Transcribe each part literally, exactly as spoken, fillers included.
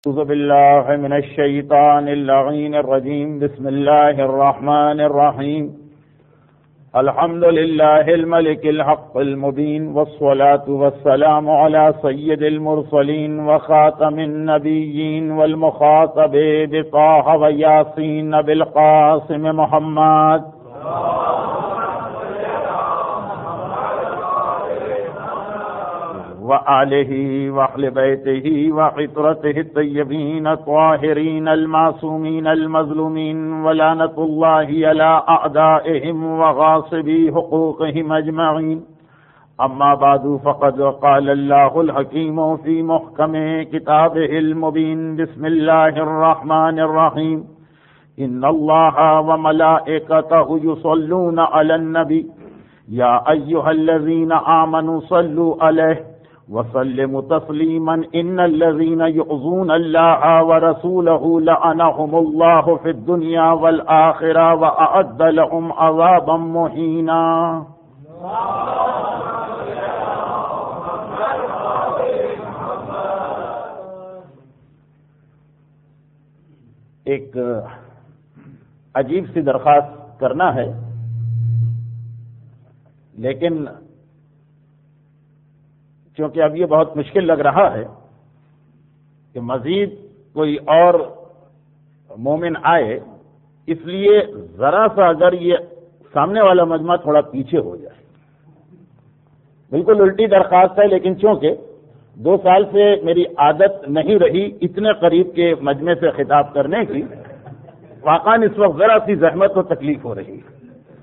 أعوذ بالله من الشيطان اللعين الرجيم. بسم الله الرحمن الرحيم. الحمد لله الملك الحق المبين، والصلاة والسلام على سيد المرسلين وخاتم النبيين والمخاطب بطه وياسين بالقاسم محمد وآله وأهل بيته وعطرته الطيبين الطاهرين المعصومين المظلومين، ولعنة الله على أعدائهم وغاصبي حقوقهم أجمعين. أما بعد، فقد قال الله الحكيم في محكم كتابه المبين. بسم الله الرحمن الرحيم. إن الله وملائكته يصلون على النبي يا أيها الذين آمنوا صلوا عليه وسلموا تسليما. إن الذين يؤذون الله ورسوله لعنهم الله في الدنيا والآخرة وأعد لهم عذابا مهينا. ایک عجیب سی درخواست کرنا ہے، لیکن کیونکہ اب یہ بہت مشکل لگ رہا ہے کہ مزید کوئی اور مومن آئے، اس لیے ذرا سا اگر یہ سامنے والا مجمع تھوڑا پیچھے ہو جائے. بالکل الٹی درخواست ہے، لیکن چونکہ دو سال سے میری عادت نہیں رہی اتنے قریب کے مجمع سے خطاب کرنے کی، واقعاً اس وقت ذرا سی زحمت و تکلیف ہو رہی ہے.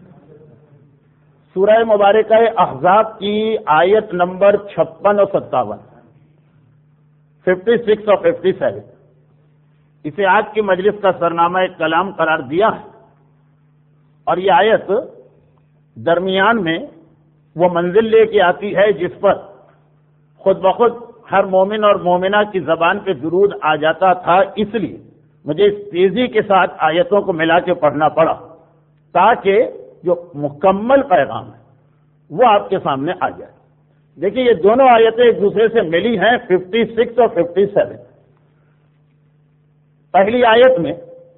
سورہ مبارکہ احزاب کی آیت نمبر چھپن اور ستاون، ففٹی سکس اور ففٹی سیون، اسے آج کی مجلس کا سرنامہ ایک کلام قرار دیا ہے. اور یہ آیت درمیان میں وہ منزل لے کے آتی ہے جس پر خود بخود ہر مومن اور مومنہ کی زبان پہ درود آ جاتا تھا. اس لیے مجھے اس تیزی کے ساتھ آیتوں کو ملا کے پڑھنا پڑا تاکہ جو مکمل پیغام ہے وہ آپ کے سامنے آ جائے. دیکھیے یہ دونوں آیتیں ایک دوسرے سے ملی ہیں، ففٹی سکس اور ففٹی سیون. پہلی آیت میں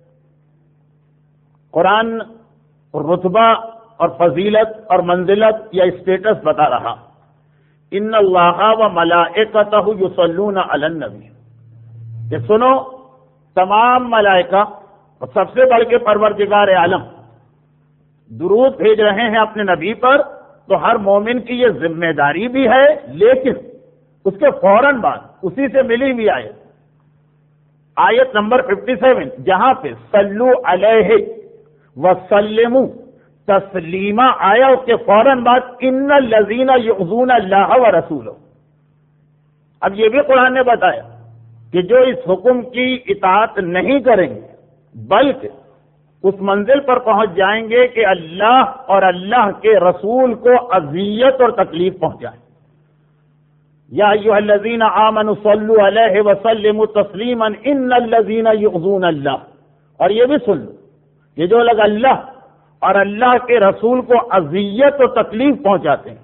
قرآن رتبہ اور فضیلت اور منزلت یا اسٹیٹس بتا رہا. ان اللہ و ملائکتہ یصلون علی النبی، کہ سنو تمام ملائکہ اور سب سے بڑھ کے پروردگار عالم درود بھیج رہے ہیں اپنے نبی پر. تو ہر مومن کی یہ ذمہ داری بھی ہے، لیکن اس کے فوراً بعد اسی سے ملی ہوئی آیت آیت نمبر ففٹی سیون، جہاں پہ صلو علیہ وسلموا تسلیما آیا، اس کے فوراً بعد ان الذین یؤذون اللہ ورسولہ. اب یہ بھی قرآن نے بتایا کہ جو اس حکم کی اطاعت نہیں کریں گے بلکہ اس منزل پر پہنچ جائیں گے کہ اللہ اور اللہ کے رسول کو اذیت اور تکلیف پہنچائیں. یا ایھا الذین آمنوا صلوا علیہ وسلموا تسلیما ان الذین یؤذون اللہ. اور یہ بھی سن لو کہ جو لوگ اللہ اور اللہ کے رسول کو اذیت اور تکلیف پہنچاتے ہیں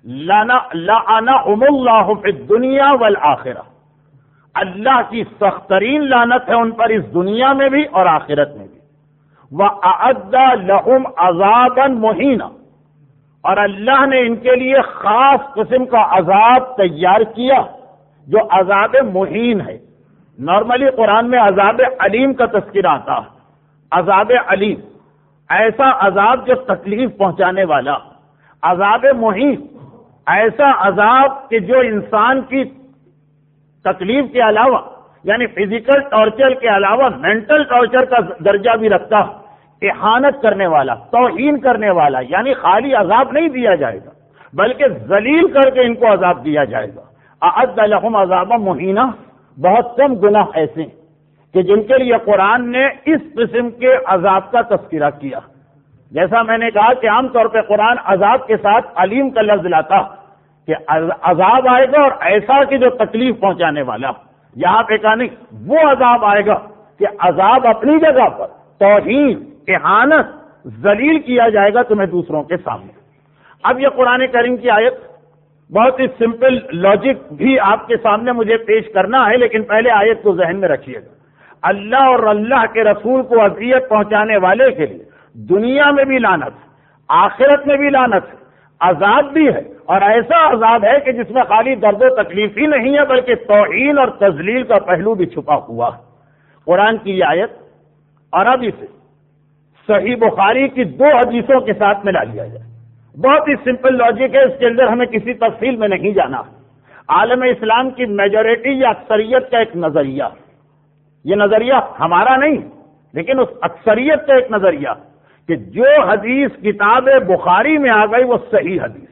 لعنہم اللہ فی الدنیا والآخرہ، اللہ کی سخت ترین لعنت ہے ان پر اس دنیا میں بھی اور آخرت میں بھی. وَأَعَدَّ لَهُمْ عَذَابًا مُهِينًا، اور اللہ نے ان کے لیے خاص قسم کا عذاب تیار کیا جو عذاب مہین ہے. نارملی قرآن میں عذاب علیم کا تذکرہ آتا ہے. عذاب علیم ایسا عذاب جو تکلیف پہنچانے والا، عذاب مہین ایسا عذاب کہ جو انسان کی تکلیف کے علاوہ یعنی فزیکل ٹارچر کے علاوہ مینٹل ٹارچر کا درجہ بھی رکھتا ہے. احانت کرنے والا، توہین کرنے والا، یعنی خالی عذاب نہیں دیا جائے گا بلکہ ذلیل کر کے ان کو عذاب دیا جائے گا. اعد لهم عذابا مہینہ. بہت کم گناہ ایسے ہیں کہ جن کے لیے قرآن نے اس قسم کے عذاب کا تذکرہ کیا. جیسا میں نے کہا کہ عام طور پہ قرآن عذاب کے ساتھ علیم کا لفظ لاتا کہ عذاب آئے گا اور ایسا کہ جو تکلیف پہنچانے والا. یہاں پہ کہا نہیں، وہ عذاب آئے گا کہ عذاب اپنی جگہ پر توہین، احانت، ذلیل کیا جائے گا تمہیں دوسروں کے سامنے. اب یہ قرآن کریم کی آیت بہت ہی سمپل لاجک بھی آپ کے سامنے مجھے پیش کرنا ہے، لیکن پہلے آیت کو ذہن میں رکھیے گا۔ اللہ اور اللہ کے رسول کو اذیت پہنچانے والے کے لیے دنیا میں بھی لعنت ہے، آخرت میں بھی لعنت ہے، عذاب بھی ہے، اور ایسا عذاب ہے کہ جس میں خالی درد و تکلیف ہی نہیں ہے بلکہ توہین اور تذلیل کا پہلو بھی چھپا ہوا ہے۔ قرآن کی یہ آیت عربی سے صحیح بخاری کی دو حدیثوں کے ساتھ ملا لیا جائے، بہت ہی سمپل لاجک ہے، اس کے اندر ہمیں کسی تفصیل میں نہیں جانا۔ عالم اسلام کی میجورٹی یا اکثریت کا ایک نظریہ، یہ نظریہ ہمارا نہیں لیکن اس اکثریت کا ایک نظریہ کہ جو حدیث کتاب بخاری میں آ گئی وہ صحیح حدیث،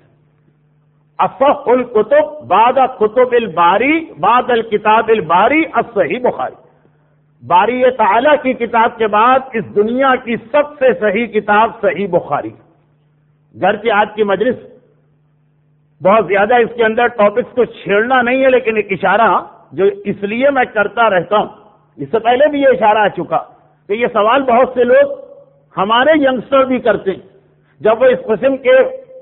اصح الکتب بعد کتب الباری بعد الکتاب الباری الصحیح بخاری، باری تعالی کی کتاب کے بعد اس دنیا کی سب سے صحیح کتاب صحیح بخاری۔ گرچہ آج کی مجلس بہت زیادہ اس کے اندر ٹاپکس کو چھیڑنا نہیں ہے، لیکن ایک اشارہ جو اس لیے میں کرتا رہتا ہوں، اس سے پہلے بھی یہ اشارہ آ چکا کہ یہ سوال بہت سے لوگ ہمارے ینگسٹر بھی کرتے ہیں، جب وہ اس قسم کے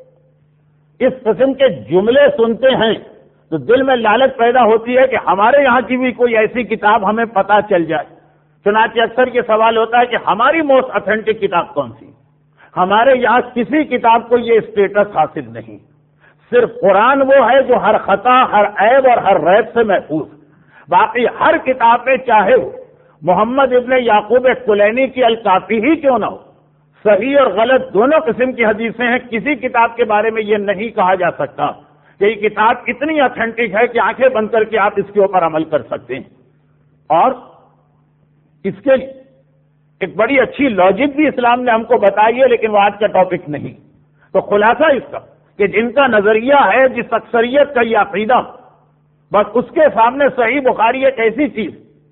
اس قسم کے جملے سنتے ہیں تو دل میں لالچ پیدا ہوتی ہے کہ ہمارے یہاں کی بھی کوئی ایسی کتاب ہمیں پتہ چل جائے۔ چنانچہ اکثر یہ سوال ہوتا ہے کہ ہماری موسٹ اتھینٹک کتاب کون سی؟ ہمارے یہاں کسی کتاب کو یہ اسٹیٹس حاصل نہیں، صرف قرآن وہ ہے جو ہر خطا، ہر عیب اور ہر ریب سے محفوظ، باقی ہر کتاب میں چاہے وہ محمد ابن یعقوب کلینی کی الکافی ہی کیوں نہ ہو، صحیح اور غلط دونوں قسم کی حدیثیں ہیں، کسی کتاب کے بارے میں یہ نہیں کہا جا سکتا کہ یہ کتاب اتنی اتھینٹک ہے کہ آنکھیں بند کر کے آپ اس کے اوپر عمل کر سکتے ہیں۔ اور اس کے لیے ایک بڑی اچھی لاجک بھی اسلام نے ہم کو بتائی ہے، لیکن وہ آج کا ٹاپک نہیں۔ تو خلاصہ اس کا کہ جن کا نظریہ ہے، جس اکثریت کا یہ عقیدہ، بس اس کے سامنے صحیح بخاری ایک ایسی چیز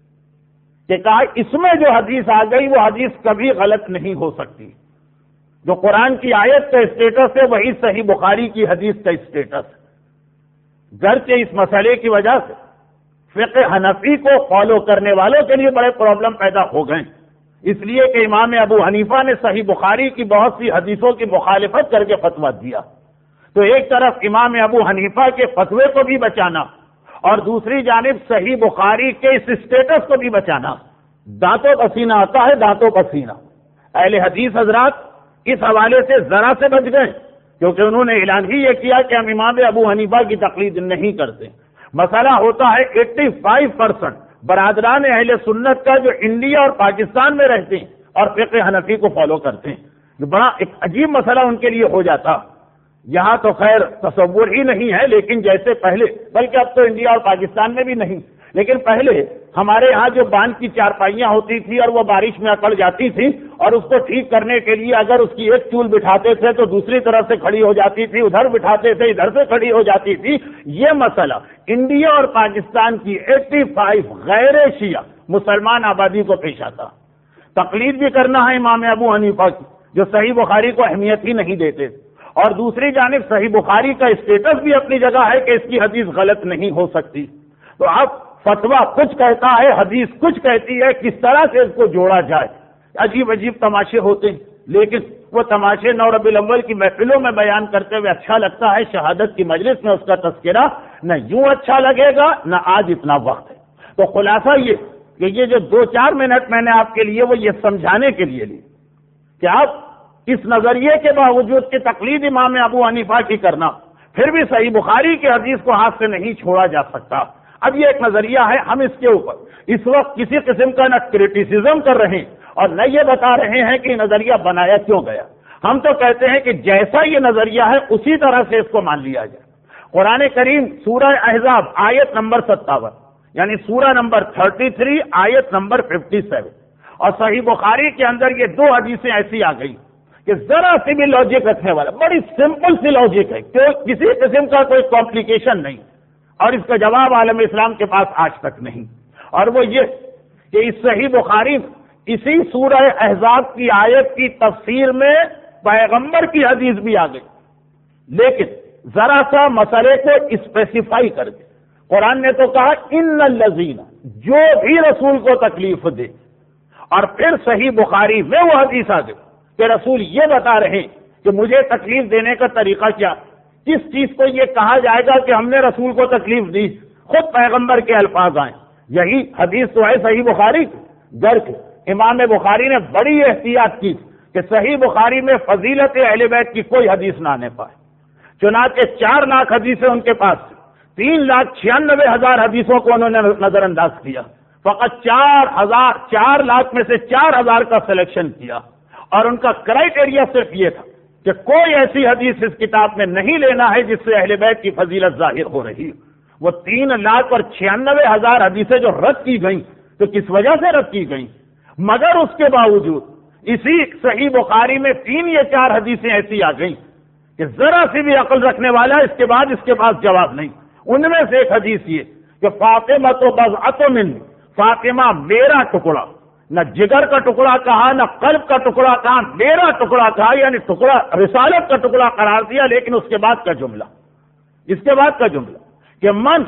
کہ کہا اس میں جو حدیث آ گئی وہ حدیث کبھی غلط نہیں ہو سکتی، جو قرآن کی آیت کا اسٹیٹس ہے وہی صحیح بخاری کی حدیث کا اسٹیٹس ہے۔ گرچہ اس مسئلے کی وجہ سے فقہ حنفی کو فالو کرنے والوں کے لیے بڑے پرابلم پیدا ہو گئے، اس لیے کہ امام ابو حنیفہ نے صحیح بخاری کی بہت سی حدیثوں کی مخالفت کر کے فتویٰ دیا، تو ایک طرف امام ابو حنیفہ کے فتوے کو بھی بچانا اور دوسری جانب صحیح بخاری کے اس اسٹیٹس کو بھی بچانا، دانتوں پسینہ آتا ہے، دانتوں پسینہ۔ اہل حدیث حضرات اس حوالے سے ذرا سے بچ گئے، کیونکہ انہوں نے اعلان ہی یہ کیا کہ ہم امام ابو حنیفہ کی تقلید نہیں کرتے۔ مسئلہ ہوتا ہے ایٹی فائیو پرسنٹ برادران اہل سنت کا جو انڈیا اور پاکستان میں رہتے ہیں اور فقہ حنفی کو فالو کرتے ہیں، جو بڑا ایک عجیب مسئلہ ان کے لیے ہو جاتا۔ یہاں تو خیر تصور ہی نہیں ہے، لیکن جیسے پہلے، بلکہ اب تو انڈیا اور پاکستان میں بھی نہیں، لیکن پہلے ہمارے ہاں جو باندھ کی چارپائیاں ہوتی تھی اور وہ بارش میں اکڑ جاتی تھی اور اس کو ٹھیک کرنے کے لیے اگر اس کی ایک چول بٹھاتے تھے تو دوسری طرف سے کھڑی ہو جاتی تھی، ادھر بٹھاتے تھے ادھر سے کھڑی ہو جاتی تھی، یہ مسئلہ انڈیا اور پاکستان کی ایٹی فائیو غیر شیعہ مسلمان آبادی کو پیش آتا۔ تقلید بھی کرنا ہے امام ابو حنیفہ کی جو صحیح بخاری کو اہمیت ہی نہیں دیتے، اور دوسری جانب صحیح بخاری کا اسٹیٹس بھی اپنی جگہ ہے کہ اس کی حدیث غلط نہیں ہو سکتی۔ تو اب فتویٰ کچھ کہتا ہے، حدیث کچھ کہتی ہے، کس طرح سے اس کو جوڑا جائے؟ عجیب عجیب تماشے ہوتے ہیں، لیکن وہ تماشے نو ربیع الاول کی محفلوں میں بیان کرتے ہوئے اچھا لگتا ہے، شہادت کی مجلس میں اس کا تذکرہ نہ یوں اچھا لگے گا نہ آج اتنا وقت ہے۔ تو خلاصہ یہ کہ یہ جو دو چار منٹ میں نے آپ کے لیے وہ یہ سمجھانے کے لیے لی کہ آپ اس نظریے کے باوجود کہ تقلید امام ابو حنیفہ کی کرنا، پھر بھی صحیح بخاری کی حدیث کو ہاتھ سے نہیں چھوڑا جا سکتا۔ اب یہ ایک نظریہ ہے، ہم اس کے اوپر اس وقت کسی قسم کا نہ کریٹیسزم کر رہے ہیں اور نہ یہ بتا رہے ہیں کہ یہ نظریہ بنایا کیوں گیا۔ ہم تو کہتے ہیں کہ جیسا یہ نظریہ ہے اسی طرح سے اس کو مان لیا جائے۔ قرآن کریم سورہ احزاب آیت نمبر ستاون یعنی سورہ نمبر تھرٹی تھری آیت نمبر ففٹی سیون اور صحیح بخاری کے اندر یہ دو حدیثیں ایسی آ گئی کہ ذرا سی بھی لاجک رکھنے والا، بڑی سمپل سی لاجک ہے، کسی قسم کا کوئی کمپلیکیشن نہیں، اور اس کا جواب عالم اسلام کے پاس آج تک نہیں، اور وہ یہ کہ اس صحیح بخاری اسی سورہ احزاب کی آیت کی تفسیر میں پیغمبر کی حدیث بھی آ گئی، لیکن ذرا سا مسئلے کو اسپیسیفائی کر کے قرآن نے تو کہا ان الذین، جو بھی رسول کو تکلیف دے، اور پھر صحیح بخاری میں وہ حدیث آ گئی کہ رسول یہ بتا رہے کہ مجھے تکلیف دینے کا طریقہ کیا، کس چیز کو یہ کہا جائے گا کہ ہم نے رسول کو تکلیف دی؟ خود پیغمبر کے الفاظ آئیں. یہی حدیث تو ہے صحیح بخاری در کے. امام بخاری نے بڑی احتیاط کی کہ صحیح بخاری میں فضیلت اہل بیت کی کوئی حدیث نہ آنے پائے. چنانچہ چار لاکھ حدیثیں ان کے پاس تھی. تین لاکھ چھیانوے ہزار حدیثوں کو انہوں نے نظر انداز کیا. فقط چار ہزار چار لاکھ میں سے چار ہزار کا سلیکشن کیا. اور ان کا کرائیٹیریا صرف یہ تھا کہ کوئی ایسی حدیث اس کتاب میں نہیں لینا ہے جس سے اہل بیت کی فضیلت ظاہر ہو رہی. وہ تین لاکھ اور چھیانوے ہزار حدیثیں جو رد کی گئیں تو کس وجہ سے رد کی گئیں؟ مگر اس کے باوجود اسی صحیح بخاری میں تین یا چار حدیثیں ایسی آ گئیں کہ ذرا سی بھی عقل رکھنے والا اس کے بعد اس کے پاس جواب نہیں. ان میں سے ایک حدیث یہ کہ فاطمہ تو بضعۃ من، فاطمہ میرا ٹکڑا. نہ جگر کا ٹکڑا کہا، نہ قلب کا ٹکڑا کہا، میرا ٹکڑا کہا، یعنی ٹکڑا رسالت کا ٹکڑا قرار دیا. لیکن اس کے بعد کا جملہ اس کے بعد کا جملہ کہ من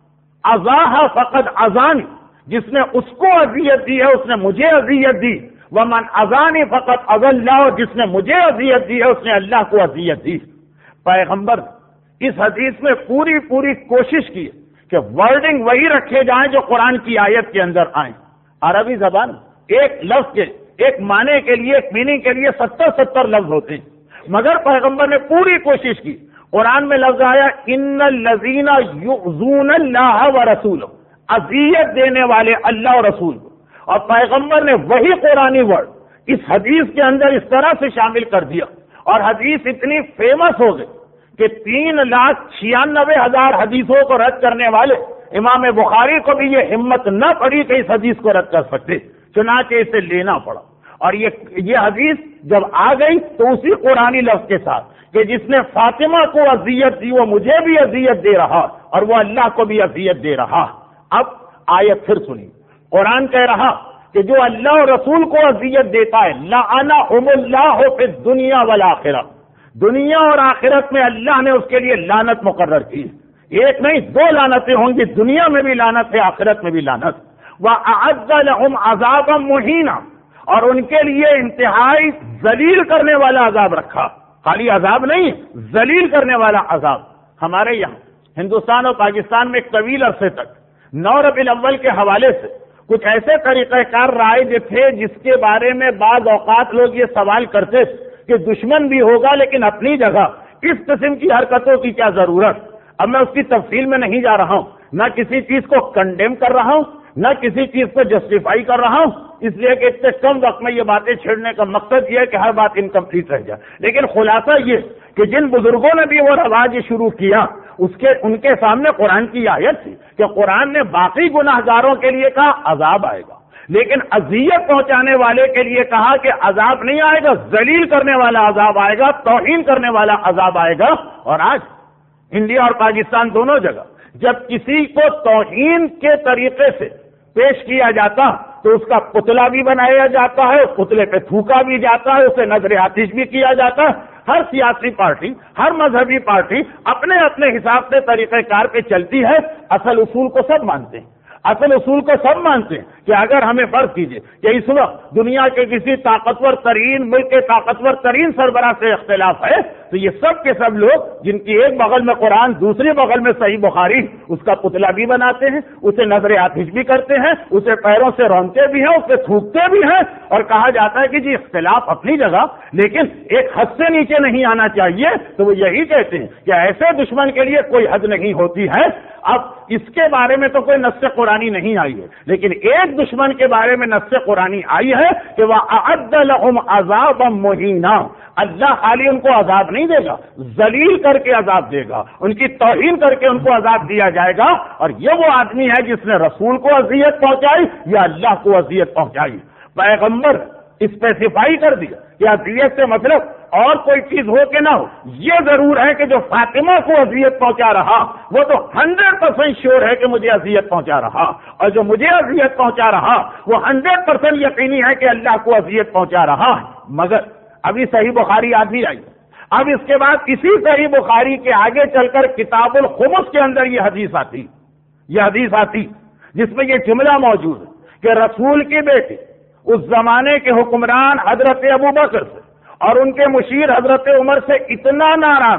اذاہ فقد اذانی، جس نے اس کو اذیت دی ہے اس نے مجھے اذیت دی. ومن اذانی فقد اذى اللہ، جس نے مجھے اذیت دی ہے اس نے اللہ کو اذیت دی. پیغمبر اس حدیث میں پوری پوری کوشش کی کہ ورڈنگ وہی رکھے جائیں جو قرآن کی آیت کے اندر آئیں. عربی زبان ایک لفظ کے ایک معنی کے لیے ایک میننگ کے لیے ستر ستر لفظ ہوتے ہیں، مگر پیغمبر نے پوری کوشش کی. قرآن میں لفظ آیا ان الذین یؤذون اللہ ورسولہ، اذیت دینے والے اللہ اور رسول کو. اور پیغمبر نے وہی قرآنی ورڈ اس حدیث کے اندر اس طرح سے شامل کر دیا اور حدیث اتنی فیمس ہو گئی کہ تین لاکھ چھیانوے ہزار حدیثوں کو رد کرنے والے امام بخاری کو بھی یہ ہمت نہ پڑی کہ اس حدیث کو رد کر سکتے، چنانچہ اسے لینا پڑا. اور یہ یہ حدیث جب آ گئی تو اسی قرآنی لفظ کے ساتھ کہ جس نے فاطمہ کو اذیت دی وہ مجھے بھی اذیت دے رہا اور وہ اللہ کو بھی اذیت دے رہا. اب آیت پھر سنی. قرآن کہہ رہا کہ جو اللہ اور رسول کو اذیت دیتا ہے لعنہم اللہ فی الدنیا والآخرہ، دنیا اور آخرت میں اللہ نے اس کے لیے لعنت مقرر کی. ایک نہیں دو لعنتیں ہوں گی، دنیا میں بھی لعنت ہے، آخرت میں بھی لعنت. وَأَعَدَّ لَهُمْ عَذَابًا مُهِينًا، اور ان کے لیے انتہائی ذلیل کرنے والا عذاب رکھا. خالی عذاب نہیں، ذلیل کرنے والا عذاب. ہمارے یہاں ہندوستان اور پاکستان میں ایک طویل عرصے تک نو ربیع الاول کے حوالے سے کچھ ایسے طریقہ کار رائج تھے جس کے بارے میں بعض اوقات لوگ یہ سوال کرتے کہ دشمن بھی ہوگا لیکن اپنی جگہ اس قسم کی حرکتوں کی کیا ضرورت. اب میں اس کی تفصیل میں نہیں جا رہا ہوں، نہ کسی چیز کو کنڈیم کر رہا ہوں نہ کسی چیز کو جسٹیفائی کر رہا ہوں، اس لیے کہ اتنے کم وقت میں یہ باتیں چھیڑنے کا مقصد یہ ہے کہ ہر بات انکمپلیٹ رہ جائے. لیکن خلاصہ یہ کہ جن بزرگوں نے بھی وہ رواج شروع کیا اس کے ان کے سامنے قرآن کی آیت تھی کہ قرآن نے باقی گناہ گاروں کے لیے کہا عذاب آئے گا، لیکن اذیت پہنچانے والے کے لیے کہا کہ عذاب نہیں آئے گا، ذلیل کرنے والا عذاب آئے گا، توہین کرنے والا عذاب آئے گا. اور آج انڈیا اور پاکستان دونوں جگہ جب کسی کو توہین کے طریقے سے پیش کیا جاتا تو اس کا پتلا بھی بنایا جاتا ہے، پتلے پہ تھوکا بھی جاتا ہے، اسے نظر آتش بھی کیا جاتا ہے. ہر سیاسی پارٹی ہر مذہبی پارٹی اپنے اپنے حساب سے طریقہ کار پہ چلتی ہے. اصل اصول کو سب مانتے ہیں اصل اصول کو سب مانتے ہیں کہ اگر ہمیں فرض کیجئے کہ اس وقت دنیا کے کسی طاقتور ترین ملک کے طاقتور ترین سربراہ سے اختلاف ہے تو یہ سب کے سب لوگ جن کی ایک بغل میں قرآن دوسری بغل میں صحیح بخاری اس کا پتلا بھی بناتے ہیں، اسے نظر آتش بھی کرتے ہیں، اسے پیروں سے رونتے بھی ہیں، اسے تھوکتے بھی ہیں. اور کہا جاتا ہے کہ جی اختلاف اپنی جگہ لیکن ایک حد سے نیچے نہیں آنا چاہیے. تو وہ یہی کہتے ہیں کہ ایسے دشمن کے لیے کوئی حد نہیں ہوتی ہے. اب اس کے بارے میں تو کوئی نص قرآنی نہیں آئی ہے، لیکن ایک دشمن کے بارے میں نص قرآنی آئی ہے کہ وَأَعَدَّ لَهُمْ عَذَابًا مُهِينًا، اللہ خالی ان کو عذاب نہیں دے گا، ذلیل کر کے عذاب دے گا، ان کی توہین کر کے ان کو عذاب دیا جائے گا. اور یہ وہ آدمی ہے جس نے رسول کو اذیت پہنچائی یا اللہ کو اذیت پہنچائی. پیغمبر اسپیسیفائی کر دیا کہ اذیت سے مطلب اور کوئی چیز ہو کہ نہ ہو، یہ ضرور ہے کہ جو فاطمہ کو اذیت پہنچا رہا وہ تو ہنڈریڈ پرسینٹ شیور ہے کہ مجھے اذیت پہنچا رہا، اور جو مجھے اذیت پہنچا رہا وہ ہنڈریڈ پرسینٹ یقینی ہے کہ اللہ کو اذیت پہنچا رہا. مگر ابھی صحیح بخاری آدمی آئی، اب اس کے بعد اسی صحیح بخاری کے آگے چل کر کتاب الخمس کے اندر یہ حدیث آتی یہ حدیث آتی جس میں یہ جملہ موجود ہے کہ رسول کی بیٹی اس زمانے کے حکمران حضرت ابو بکر سے اور ان کے مشیر حضرت عمر سے اتنا ناراض ہوں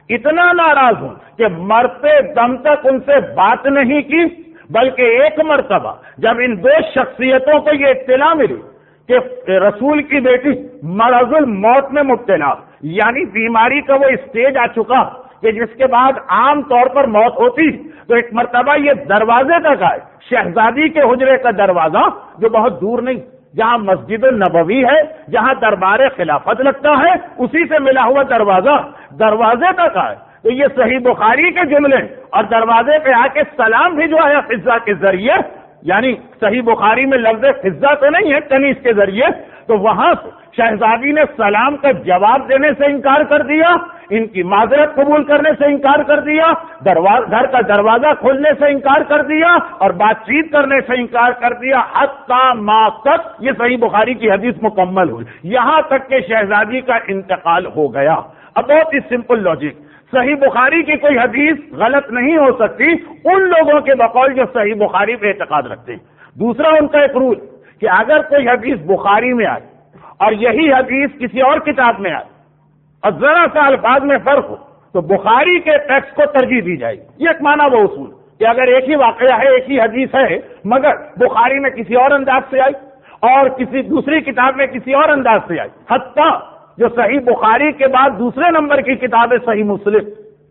اتنا ناراض ہوں کہ مرتے دم تک ان سے بات نہیں کی، بلکہ ایک مرتبہ جب ان دو شخصیتوں کو یہ اطلاع ملی کہ رسول کی بیٹی مرض الموت میں مبتلا، یعنی بیماری کا وہ اسٹیج آ چکا کہ جس کے بعد عام طور پر موت ہوتی، تو ایک مرتبہ یہ دروازے تک آئے، شہزادی کے حجرے کا دروازہ جو بہت دور نہیں، جہاں مسجد النبوی ہے، جہاں دربار خلافت لگتا ہے، اسی سے ملا ہوا دروازہ، دروازے تک آئے تو یہ صحیح بخاری کے جملے، اور دروازے پہ آ کے سلام بھی جو ہے فضا کے ذریعے، یعنی صحیح بخاری میں لفظ فضا تو نہیں ہے، کنیز کے ذریعے، تو وہاں سے شہزادی نے سلام کا جواب دینے سے انکار کر دیا، ان کی معذرت قبول کرنے سے انکار کر دیا، گھر کا دروازہ کھولنے سے انکار کر دیا، اور بات چیت کرنے سے انکار کر دیا، حتی ما تک یہ صحیح بخاری کی حدیث مکمل ہوئی، یہاں تک کہ شہزادی کا انتقال ہو گیا۔ اب بہت ہی سمپل لاجک، صحیح بخاری کی کوئی حدیث غلط نہیں ہو سکتی ان لوگوں کے بقول جو صحیح بخاری پہ اعتقاد رکھتے ہیں۔ دوسرا ان کا ایک رول کہ اگر کوئی حدیث بخاری میں آئے اور یہی حدیث کسی اور کتاب میں آئے اور ذرا سا الفاظ میں فرق ہو تو بخاری کے ٹیکسٹ کو ترجیح دی جائے گی۔ یہ ایک معنی وہ اصول کہ اگر ایک ہی واقعہ ہے، ایک ہی حدیث ہے، مگر بخاری میں کسی اور انداز سے آئی اور کسی دوسری کتاب میں کسی اور انداز سے آئی، حتیٰ جو صحیح بخاری کے بعد دوسرے نمبر کی کتاب ہے صحیح مسلم،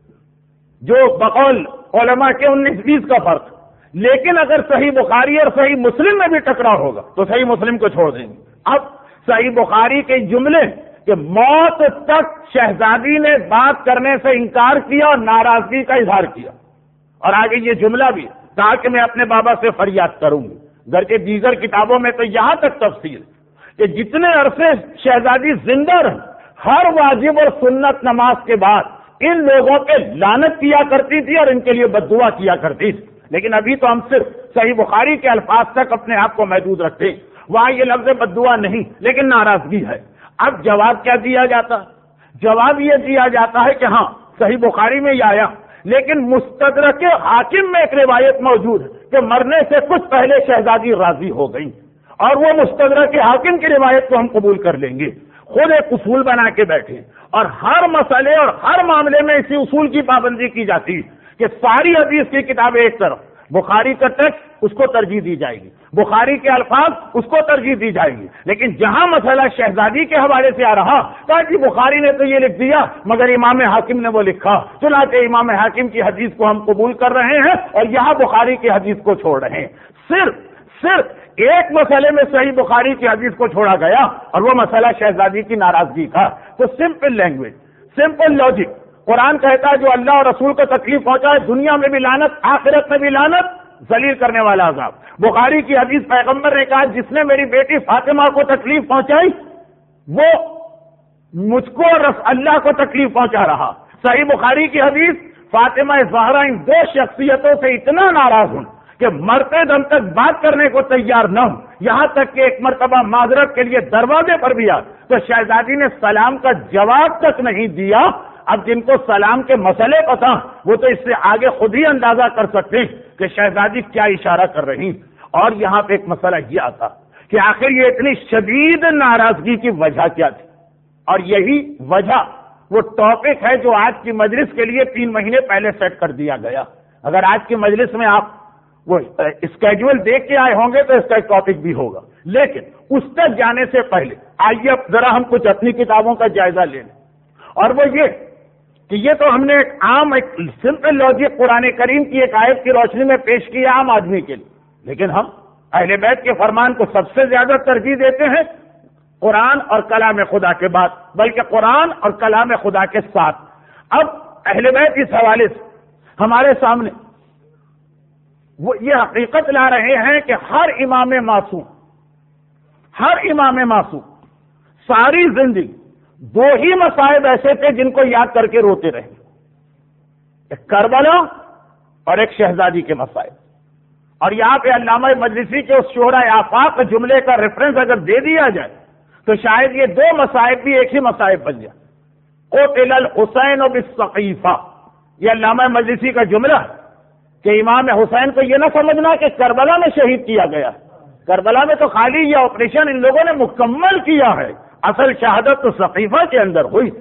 جو بقول علماء کے انیس بیس کا فرق، لیکن اگر صحیح بخاری اور صحیح مسلم میں بھی ٹکراؤ ہوگا تو صحیح مسلم کو چھوڑ دیں گے۔ اب صحیح بخاری کے جملے کہ موت تک شہزادی نے بات کرنے سے انکار کیا اور ناراضگی کا اظہار کیا، اور آگے یہ جملہ بھی تاکہ میں اپنے بابا سے فریاد کروں گی، گرچہ دیگر کتابوں میں تو یہاں تک تفصیل کہ جتنے عرصے شہزادی زندہ رہے، ہر واجب اور سنت نماز کے بعد ان لوگوں پہ لعنت کیا کرتی تھی اور ان کے لیے بد دعا کیا کرتی تھی، لیکن ابھی تو ہم صرف صحیح بخاری کے الفاظ تک اپنے آپ کو محدود رکھتے ہیں، وہاں یہ لفظ بد دعا نہیں لیکن ناراضگی ہے۔ اب جواب کیا دیا جاتا؟ جواب یہ دیا جاتا ہے کہ ہاں صحیح بخاری میں یہ آیا، لیکن مستدرک حاکم میں ایک روایت موجود ہے کہ مرنے سے کچھ پہلے شہزادی راضی ہو گئی، اور وہ مستدرک حاکم کی روایت کو ہم قبول کر لیں گے۔ خود ایک اصول بنا کے بیٹھے اور ہر مسئلے اور ہر معاملے میں اسی اصول کی پابندی کی جاتی ہے کہ ساری حدیث کی کتابیں ایک طرف، بخاری کا ٹیکسٹ اس کو ترجیح دی جائے گی، بخاری کے الفاظ اس کو ترجیح دی جائے گی، لیکن جہاں مسئلہ شہزادی کے حوالے سے آ رہا کہا کہ بخاری نے تو یہ لکھ دیا مگر امام حاکم نے وہ لکھا، چنانچہ امام حاکم کی حدیث کو ہم قبول کر رہے ہیں اور یہاں بخاری کی حدیث کو چھوڑ رہے ہیں۔ صرف صرف ایک مسئلے میں صحیح بخاری کی حدیث کو چھوڑا گیا اور وہ مسئلہ شہزادی کی ناراضگی تھا۔ تو سمپل لینگویج، سمپل لاجک، قرآن کہتا ہے جو اللہ اور رسول کو تکلیف پہنچائے دنیا میں بھی لعنت، آخرت میں بھی لعنت، ذلیل کرنے والا عذاب۔ بخاری کی حدیث پیغمبر نے کہا جس نے میری بیٹی فاطمہ کو تکلیف پہنچائی وہ مجھ کو اور اللہ کو تکلیف پہنچا رہا۔ صحیح بخاری کی حدیث فاطمہ زہرا ان دو شخصیتوں سے اتنا ناراض ہوں کہ مرتے دم تک بات کرنے کو تیار نہ ہوں، یہاں تک کہ ایک مرتبہ معذرت کے لیے دروازے پر بھی آ تو شہزادی نے سلام کا جواب تک نہیں دیا۔ اب جن کو سلام کے مسئلے پتہ وہ تو اس سے آگے خود ہی اندازہ کر سکتے ہیں کہ شہزادی کیا اشارہ کر رہی۔ اور یہاں پہ ایک مسئلہ یہ آتا کہ آخر یہ اتنی شدید ناراضگی کی وجہ کیا تھی، اور یہی وجہ وہ ٹاپک ہے جو آج کی مجلس کے لیے تین مہینے پہلے سیٹ کر دیا گیا۔ اگر آج کی مجلس میں آپ وہ اسکیجول دیکھ کے آئے ہوں گے تو اس کا ایک ٹاپک بھی ہوگا، لیکن اس تک جانے سے پہلے آئیے اب ذرا ہم کچھ اپنی کتابوں کا جائزہ لے لیں، اور وہ یہ کہ یہ تو ہم نے ایک عام ایک سمپل لاجک قرآن کریم کی ایک آیت کی روشنی میں پیش کیا عام آدمی کے لیے، لیکن ہم اہل بیت کے فرمان کو سب سے زیادہ ترجیح دیتے ہیں قرآن اور کلام خدا کے بعد، بلکہ قرآن اور کلام خدا کے ساتھ۔ اب اہل بیت اس حوالے سے ہمارے سامنے وہ یہ حقیقت لا رہے ہیں کہ ہر امام معصوم ہر امام معصوم ساری زندگی دو ہی مصائب ایسے تھے جن کو یاد کر کے روتے رہے، ایک کربلا اور ایک شہزادی کے مصائب۔ اور یہاں پہ علامہ مجلسی کے اس شہرۂ آفاق جملے کا ریفرنس اگر دے دیا جائے تو شاید یہ دو مصائب بھی ایک ہی مصائب بن جائے۔ قتل الحسین بالسقیفہ، یہ علامہ مجلسی کا جملہ ہے کہ امام حسین کو یہ نہ سمجھنا کہ کربلا میں شہید کیا گیا، کربلا میں تو خالی یہ آپریشن ان لوگوں نے مکمل کیا ہے، اصل شہادت تو سقیفہ کے اندر ہوئی تھی،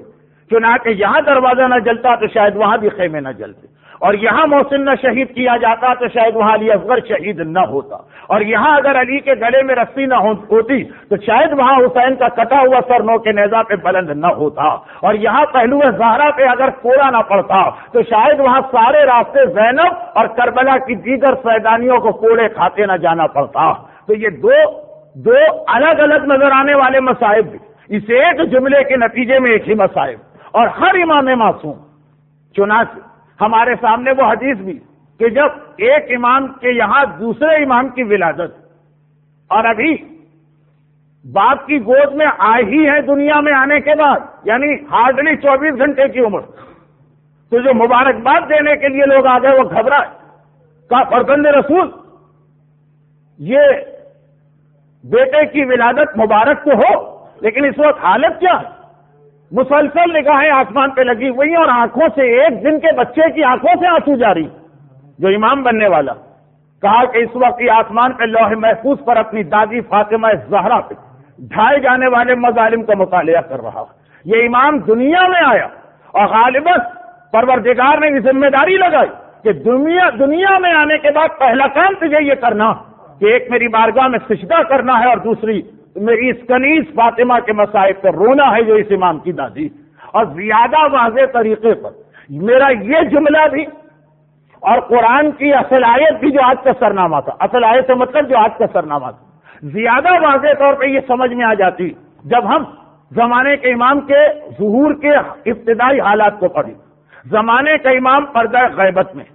چنانچہ یہاں دروازہ نہ جلتا تو شاید وہاں بھی خیمے نہ جلتے، اور یہاں محسن نہ شہید کیا جاتا تو شاید وہاں علی اصغر شہید نہ ہوتا، اور یہاں اگر علی کے گلے میں رسی نہ ہوتی تو شاید وہاں حسین کا کٹا ہوا سر نو کے نیزہ پہ بلند نہ ہوتا، اور یہاں پہلو زہرا پہ اگر کوڑا نہ پڑتا تو شاید وہاں سارے راستے زینب اور کربلا کی دیگر سیدانیوں کو کوڑے کھاتے نہ جانا پڑتا۔ تو یہ دو دو الگ الگ نظر آنے والے مصائب بھی اس ایک جملے کے نتیجے میں ایک ہی مصائب، اور ہر امام معصوم۔ چنانچہ ہمارے سامنے وہ حدیث بھی کہ جب ایک امام کے یہاں دوسرے امام کی ولادت اور ابھی باپ کی گود میں آئی ہی ہے دنیا میں آنے کے بعد، یعنی ہارڈلی چوبیس گھنٹے کی عمر، تو جو مبارکباد دینے کے لیے لوگ آ گئے وہ گھبرائے، کہا فرزند رسول یہ بیٹے کی ولادت مبارک تو ہو لیکن اس وقت حالت کیا ہے؟ مسلسل نگاہیں آسمان پہ لگی ہوئی اور آنکھوں سے ایک دن کے بچے کی آنکھوں سے آنسو جاری، جو امام بننے والا کہا کہ اس وقت یہ آسمان پہ لوح محفوظ پر اپنی دادی فاطمہ زہرا پہ ڈھائے جانے والے مظالم کا مطالعہ کر رہا۔ یہ امام دنیا میں آیا اور غالباً پروردگار نے یہ ذمہ داری لگائی کہ دنیا دنیا میں آنے کے بعد پہلا کام تجھے یہ کرنا کہ ایک میری بارگاہ میں سجدہ کرنا ہے، اور دوسری میری اس کنیز فاطمہ کے مصائب پر رونا ہے جو اس امام کی دادی، اور زیادہ واضح طریقے پر میرا یہ جملہ بھی اور قرآن کی اصل آیت بھی جو آج کا سرنامہ تھا، اصل آیت سے مطلب جو آج کا سرنامہ تھا، زیادہ واضح طور پہ یہ سمجھ میں آ جاتی جب ہم زمانے کے امام کے ظہور کے ابتدائی حالات کو پڑھیں۔ زمانے کا امام پردہ غیبت میں،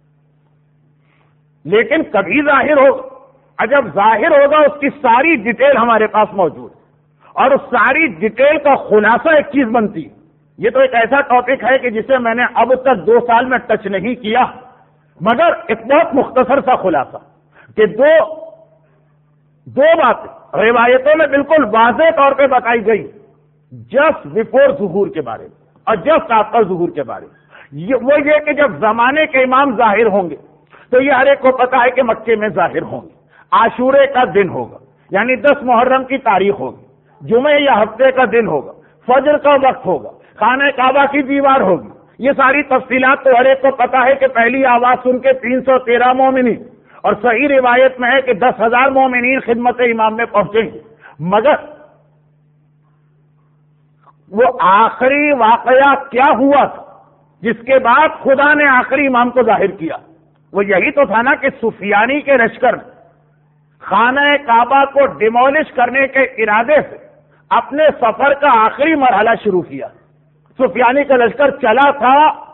لیکن کبھی ظاہر ہوگا، جب ظاہر ہوگا اس کی ساری ڈیٹیل ہمارے پاس موجود ہے، اور اس ساری ڈیٹیل کا خلاصہ ایک چیز بنتی ہے۔ یہ تو ایک ایسا ٹاپک ہے کہ جسے میں نے اب تک دو سال میں ٹچ نہیں کیا، مگر ایک بہت مختصر سا خلاصہ کہ دو دو باتیں روایتوں میں بالکل واضح طور پہ بتائی گئی جسٹ بفور ظہور کے بارے میں اور جسٹ آفٹر ظہور کے بارے میں۔ وہ یہ کہ جب زمانے کے امام ظاہر ہوں گے تو یہ ہر ایک کو پتا ہے کہ مکے میں ظاہر ہوں گے، عاشورے کا دن ہوگا، یعنی دس محرم کی تاریخ ہوگی، جمعے یا ہفتے کا دن ہوگا، فجر کا وقت ہوگا، خانہ کعبہ کی دیوار ہوگی۔ یہ ساری تفصیلات تو ہر ایک کو پتا ہے کہ پہلی آواز سن کے تین سو تیرہ مومنین، اور صحیح روایت میں ہے کہ دس ہزار مومنین خدمت امام میں پہنچیں گے، مگر وہ آخری واقعہ کیا ہوا تھا جس کے بعد خدا نے آخری امام کو ظاہر کیا؟ وہ یہی تو تھا نا کہ سفیانی کے لشکر نے خانہ کعبہ کو ڈیمولش کرنے کے ارادے سے اپنے سفر کا آخری مرحلہ شروع کیا۔ سفیانی کا لشکر چلا تھا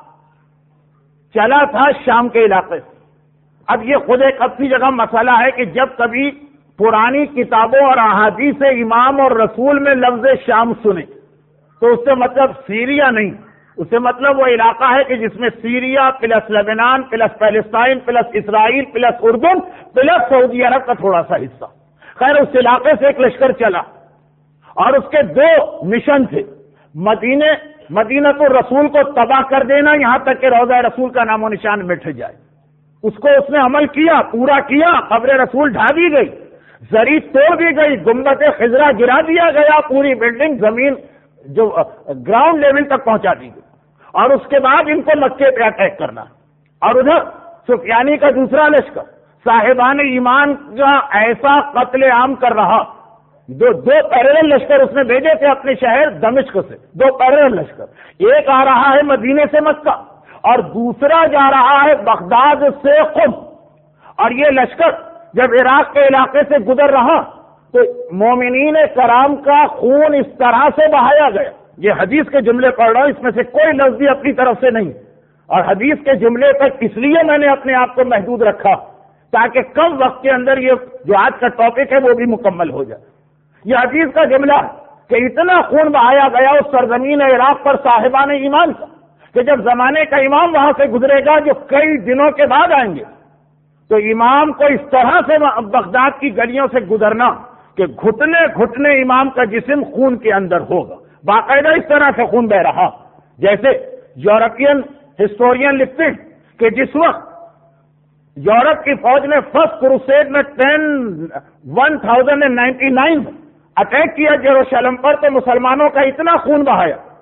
چلا تھا شام کے علاقے سے۔ اب یہ خود ایک اپنی جگہ مسئلہ ہے کہ جب کبھی پرانی کتابوں اور احادیث امام اور رسول میں لفظ شام سنے تو اس سے مطلب سیریا نہیں، اس سے مطلب وہ علاقہ ہے کہ جس میں سیریا پلس لبنان پلس پیلسٹائن پلس اسرائیل پلس اردن پلس سعودی عرب کا تھوڑا سا حصہ۔ خیر اس علاقے سے ایک لشکر چلا اور اس کے دو مشن تھے، مدینے مدینۃ الرسول کو تباہ کر دینا یہاں تک کہ روضہ رسول کا نام و نشان مٹ جائے۔ اس کو اس نے عمل کیا، پورا کیا، قبر رسول ڈھا دی گئی، زری توڑ دی گئی، گنبد خضرا گرا دیا گیا، پوری بلڈنگ زمین جو گراؤنڈ لیول تک پہنچا دی گئی، اور اس کے بعد ان کو مکے پہ اٹیک کرنا۔ اور ادھر سفیانی کا دوسرا لشکر صاحبان ایمان کا ایسا قتل عام کر رہا، دو دو پیرل لشکر اس نے بھیجے تھے اپنے شہر دمشق سے، دو پیرل لشکر، ایک آ رہا ہے مدینے سے مکہ اور دوسرا جا رہا ہے بغداد سے قم۔ اور یہ لشکر جب عراق کے علاقے سے گزر رہا تو مومنین کرام کا خون اس طرح سے بہایا گیا، یہ حدیث کے جملے پڑھ رہا ہوں، اس میں سے کوئی لفظ بھی اپنی طرف سے نہیں، اور حدیث کے جملے تک اس لیے میں نے اپنے آپ کو محدود رکھا تاکہ کم وقت کے اندر یہ جو آج کا ٹاپک ہے وہ بھی مکمل ہو جائے۔ یہ حدیث کا جملہ ہے کہ اتنا خون بہایا گیا اس سرزمین عراق پر صاحبان ایمان کا کہ جب زمانے کا امام وہاں سے گزرے گا جو کئی دنوں کے بعد آئیں گے تو امام کو اس طرح سے بغداد کی گلیوں سے گزرنا کہ گھٹنے گھٹنے امام کا جسم خون کے اندر ہوگا، باقاعدہ اس طرح سے خون بہ رہا، جیسے یورپین ہسٹورین لکھتے ہیں کہ جس وقت یورپ کی فوج نے فرسٹ کروسیڈ میں ten one thousand and ninety nine attack کیا یروشلم پر تو مسلمانوں کا اتنا خون بہایا،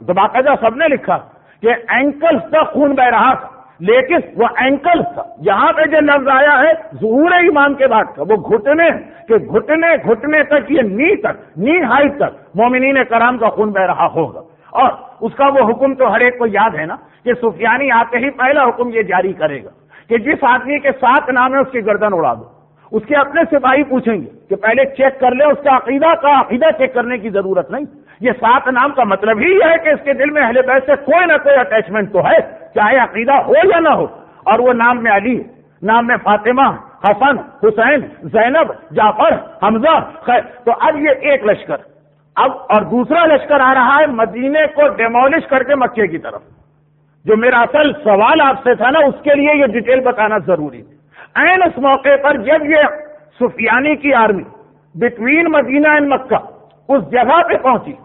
تو باقاعدہ سب نے لکھا کہ اینکل تک خون بہ رہا تھا، لیکن وہ اینکل تھا، یہاں پہ جو لفظ آیا ہے ظہور امام کے بعد کا وہ گھٹنے کہ گھٹنے گھٹنے تک، یہ نی تک، نی ہائٹ تک مومنین کرام کا خون بہ رہا ہوگا۔ اور اس کا وہ حکم تو ہر ایک کو یاد ہے نا کہ سفیانی آتے ہی پہلا حکم یہ جاری کرے گا کہ جس آدمی کے سات نام ہے اس کی گردن اڑا دو۔ اس کے اپنے سپاہی پوچھیں گے کہ پہلے چیک کر لے اس کا عقیدہ کا، عقیدہ چیک کرنے کی ضرورت نہیں۔ یہ سات نام کا مطلب ہی یہ ہے کہ اس کے دل میں اہل بیت سے کوئی نہ کوئی اٹیچمنٹ تو ہے، چاہے عقیدہ ہو یا نہ ہو۔ اور وہ نام میں علی ہے، نام میں فاطمہ، حسن، حسین، زینب، جعفر، حمزہ، خیر۔ تو اب یہ ایک لشکر، اب اور دوسرا لشکر آ رہا ہے مدینے کو ڈیمولش کر کے مکے کی طرف۔ جو میرا اصل سوال آپ سے تھا نا، اس کے لیے یہ ڈیٹیل بتانا ضروری ہے۔ عین اس موقع پر جب یہ سفیانی کی آرمی بٹوین مدینہ اینڈ مکہ اس جگہ پہ پہنچی،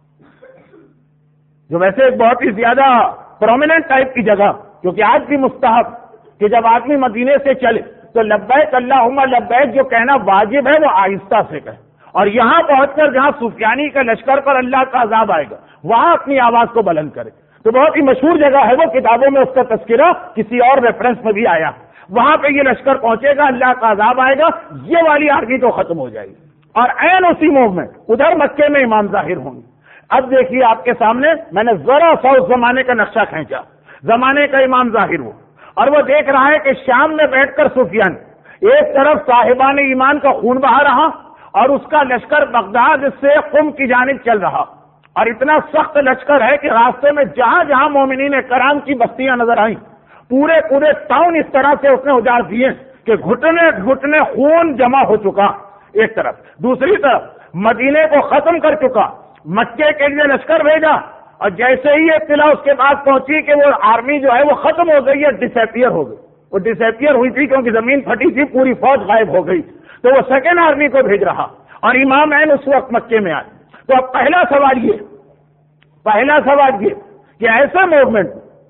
جو ویسے ایک بہت ہی زیادہ پرومیننٹ ٹائپ کی جگہ، کیونکہ آج بھی مستحب کہ جب آدمی مدینے سے چلے تو لبیک اللہم لبیک جو کہنا واجب ہے وہ آہستہ سے کہے، اور یہاں پہنچ کر جہاں سفیانی کا لشکر پر اللہ کا عذاب آئے گا وہاں اپنی آواز کو بلند کرے۔ تو بہت ہی مشہور جگہ ہے، وہ کتابوں میں اس کا تذکرہ کسی اور ریفرنس میں بھی آیا۔ وہاں پہ یہ لشکر پہنچے گا، اللہ کا عذاب آئے گا، یہ والی آرمی تو ختم ہو جائے گی، اور عین اسی موومنٹ ادھر مکے میں امام ظاہر ہوں گے۔ اب دیکھیے آپ کے سامنے میں نے ذرا سا اس زمانے کا نقشہ کھینچا، زمانے کا امام ظاہر ہو، اور وہ دیکھ رہا ہے کہ شام میں بیٹھ کر سفیان ایک طرف صاحبان ایمان کا خون بہا رہا اور اس کا لشکر بغداد سے قم کی جانب چل رہا، اور اتنا سخت لشکر ہے کہ راستے میں جہاں جہاں مومنین کرام کی بستیاں نظر آئیں پورے پورے ٹاؤن اس طرح سے اس نے اجاڑ دیے کہ گھٹنے گھٹنے خون جمع ہو چکا ایک طرف، دوسری طرف مدینے کو ختم کر چکا، مکے کے لیے لشکر بھیجا، اور جیسے ہی اطلاع اس کے بعد پہنچی کہ وہ آرمی جو ہے وہ ختم ہو گئی ہے، ڈس ایپیئر ہو گئی، وہ ڈس ایپیئر ہوئی تھی کیونکہ زمین پھٹی تھی، پوری فوج غائب ہو گئی، تو وہ سیکنڈ آرمی کو بھیج رہا، اور امام عین اس وقت مکے میں آئے۔ تو اب پہلا سوال یہ پہلا سوال یہ کہ ایسا موومنٹ،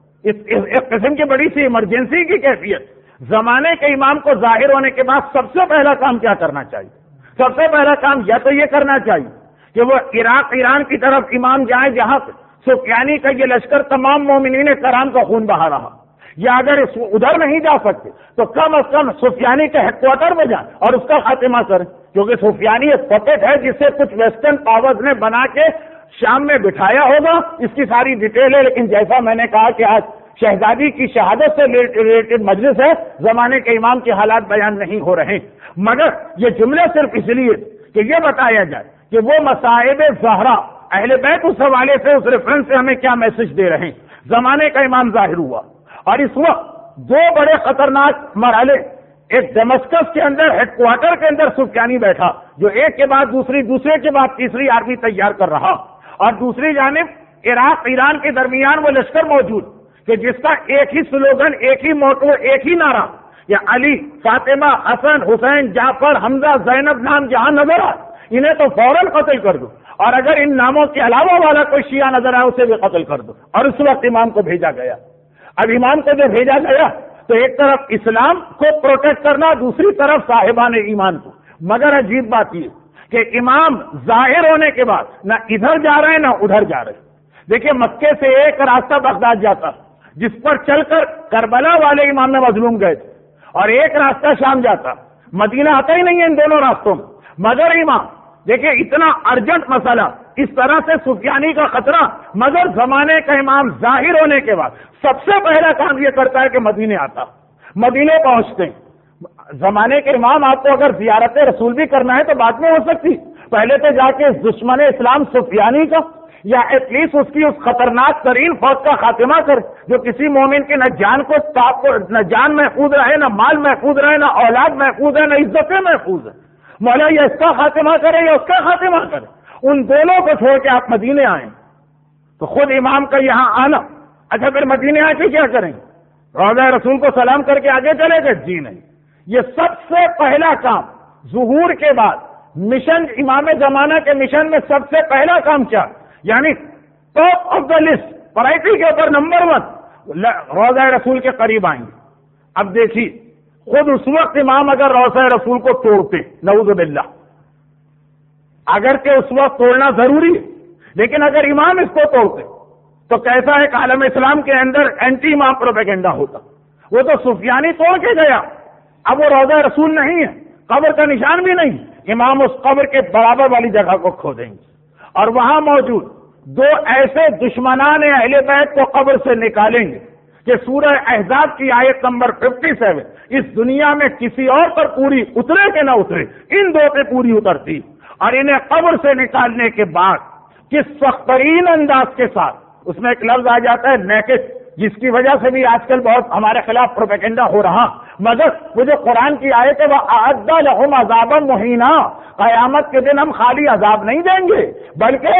ایک قسم کی بڑی سی ایمرجنسی کی کیفیت، زمانے کے امام کو ظاہر ہونے کے بعد سب سے پہلا کام کیا کرنا چاہیے؟ سب سے پہلا کام یا تو یہ کرنا چاہیے کہ وہ عراق ایران کی طرف امام جائیں جہاں سفیانی کا یہ لشکر تمام مومنین کرام کا خون بہا رہا، یا اگر ادھر نہیں جا سکتے تو کم از کم سفیانی کے ہیڈ کوارٹر میں جائیں اور اس کا خاتمہ کریں، کیونکہ سفیانی ایک پپٹ ہے جسے کچھ ویسٹرن پاورز نے بنا کے شام میں بٹھایا ہوگا، اس کی ساری ڈیٹیل ہے۔ لیکن جیسا میں نے کہا کہ آج شہزادی کی شہادت سے ریلیٹڈ مجلس ہے، زمانے کے امام کے حالات بیان نہیں ہو رہے، مگر یہ جملے صرف اس لیے کہ یہ بتایا جائے کہ وہ مصائب زہرا اہل بیت اس حوالے سے اس ریفرنس سے ہمیں کیا میسج دے رہے ہیں۔ زمانے کا امام ظاہر ہوا، اور اس وقت دو بڑے خطرناک مرحلے، ایک دمشقس کے اندر ہیڈ کوارٹر کے اندر سفیانی بیٹھا جو ایک کے بعد دوسری دوسرے کے بعد تیسری آرمی تیار کر رہا، اور دوسری جانب عراق ایران کے درمیان وہ لشکر موجود کہ جس کا ایک ہی سلوگن، ایک ہی موٹو، ایک ہی نعرہ، یا علی، فاطمہ، حسن، حسین، جعفر، حمزہ، زینب نام جہاں نظر آئے انہیں تو فوراً قتل کر دو، اور اگر ان ناموں کے علاوہ والا کوئی شیعہ نظر آئے اسے بھی قتل کر دو۔ اور اس وقت امام کو بھیجا گیا۔ اب امام کو جو بھیجا گیا تو ایک طرف اسلام کو پروٹیکٹ کرنا، دوسری طرف صاحبان ایمان کو۔ مگر عجیب بات یہ کہ امام ظاہر ہونے کے بعد نہ ادھر جا رہے ہیں نہ ادھر جا رہے ہیں۔ دیکھیے مکے سے ایک راستہ بغداد جاتا جس پر چل کر کربلا والے امام میں مظلوم گئے تھے، اور ایک راستہ شام جاتا، مدینہ آتا ہی نہیں ہے ان دونوں راستوں میں۔ مگر امام دیکھیں اتنا ارجنٹ مسئلہ، اس طرح سے سفیانی کا خطرہ، مگر زمانے کا امام ظاہر ہونے کے بعد سب سے پہلا کام یہ کرتا ہے کہ مدینے آتا، مدینے پہنچتے ہیں۔ زمانے کے امام آپ کو اگر زیارت رسول بھی کرنا ہے تو بعد میں ہو سکتی، پہلے تو جا کے دشمن اسلام سفیانی کا یا ایٹ لیسٹ اس کی اس خطرناک ترین فوج کا خاتمہ کر جو کسی مومن کے نہ جان کو نہ جان محفوظ رہے، نہ مال محفوظ رہے، نہ اولاد محفوظ ہے، نہ عزتیں محفوظ ہیں۔ مولا یا اس کا خاتمہ کرے یا اس کا خاتمہ کرے، ان دونوں کو چھوڑ کے آپ مدینے آئیں تو خود امام کا یہاں آنا، اچھا پھر مدینے آ کے کیا کریں؟ روضہ رسول کو سلام کر کے آگے چلے گئے؟ جی نہیں، یہ سب سے پہلا کام ظہور کے بعد مشن، امام زمانہ کے مشن میں سب سے پہلا کام کیا، یعنی top of the list, priority کے اوپر نمبر ون روضہ رسول کے قریب آئیں گے۔ اب دیکھیے خود اس وقت امام اگر روضہ رسول کو توڑتے، نعوذ باللہ، اگر کہ اس وقت توڑنا ضروری ہے، لیکن اگر امام اس کو توڑتے تو کیسا ایک عالم اسلام کے اندر اینٹی امام پروپیگنڈا ہوتا؟ وہ تو سفیانی توڑ کے گیا، اب وہ روضہ رسول نہیں ہے، قبر کا نشان بھی نہیں، امام اس قبر کے برابر والی جگہ کو کھو دیں گے اور وہاں موجود دو ایسے دشمنان اہل بیت کو قبر سے نکالیں گے کہ سورہ احزاب کی آیت نمبر سیون اس دنیا میں کسی اور پر پوری اترے کہ نہ اترے، ان دو پہ پوری اترتی، اور انہیں قبر سے نکالنے کے بعد کس سخت ترین انداز کے ساتھ، اس میں ایک لفظ آ جاتا ہے نیکڈ، جس کی وجہ سے بھی آج کل بہت ہمارے خلاف پروپیگنڈا ہو رہا، مگر وہ جو قرآن کی آیت ہے وہ اعد لہم عذابا مہینا، قیامت کے دن ہم خالی عذاب نہیں دیں گے بلکہ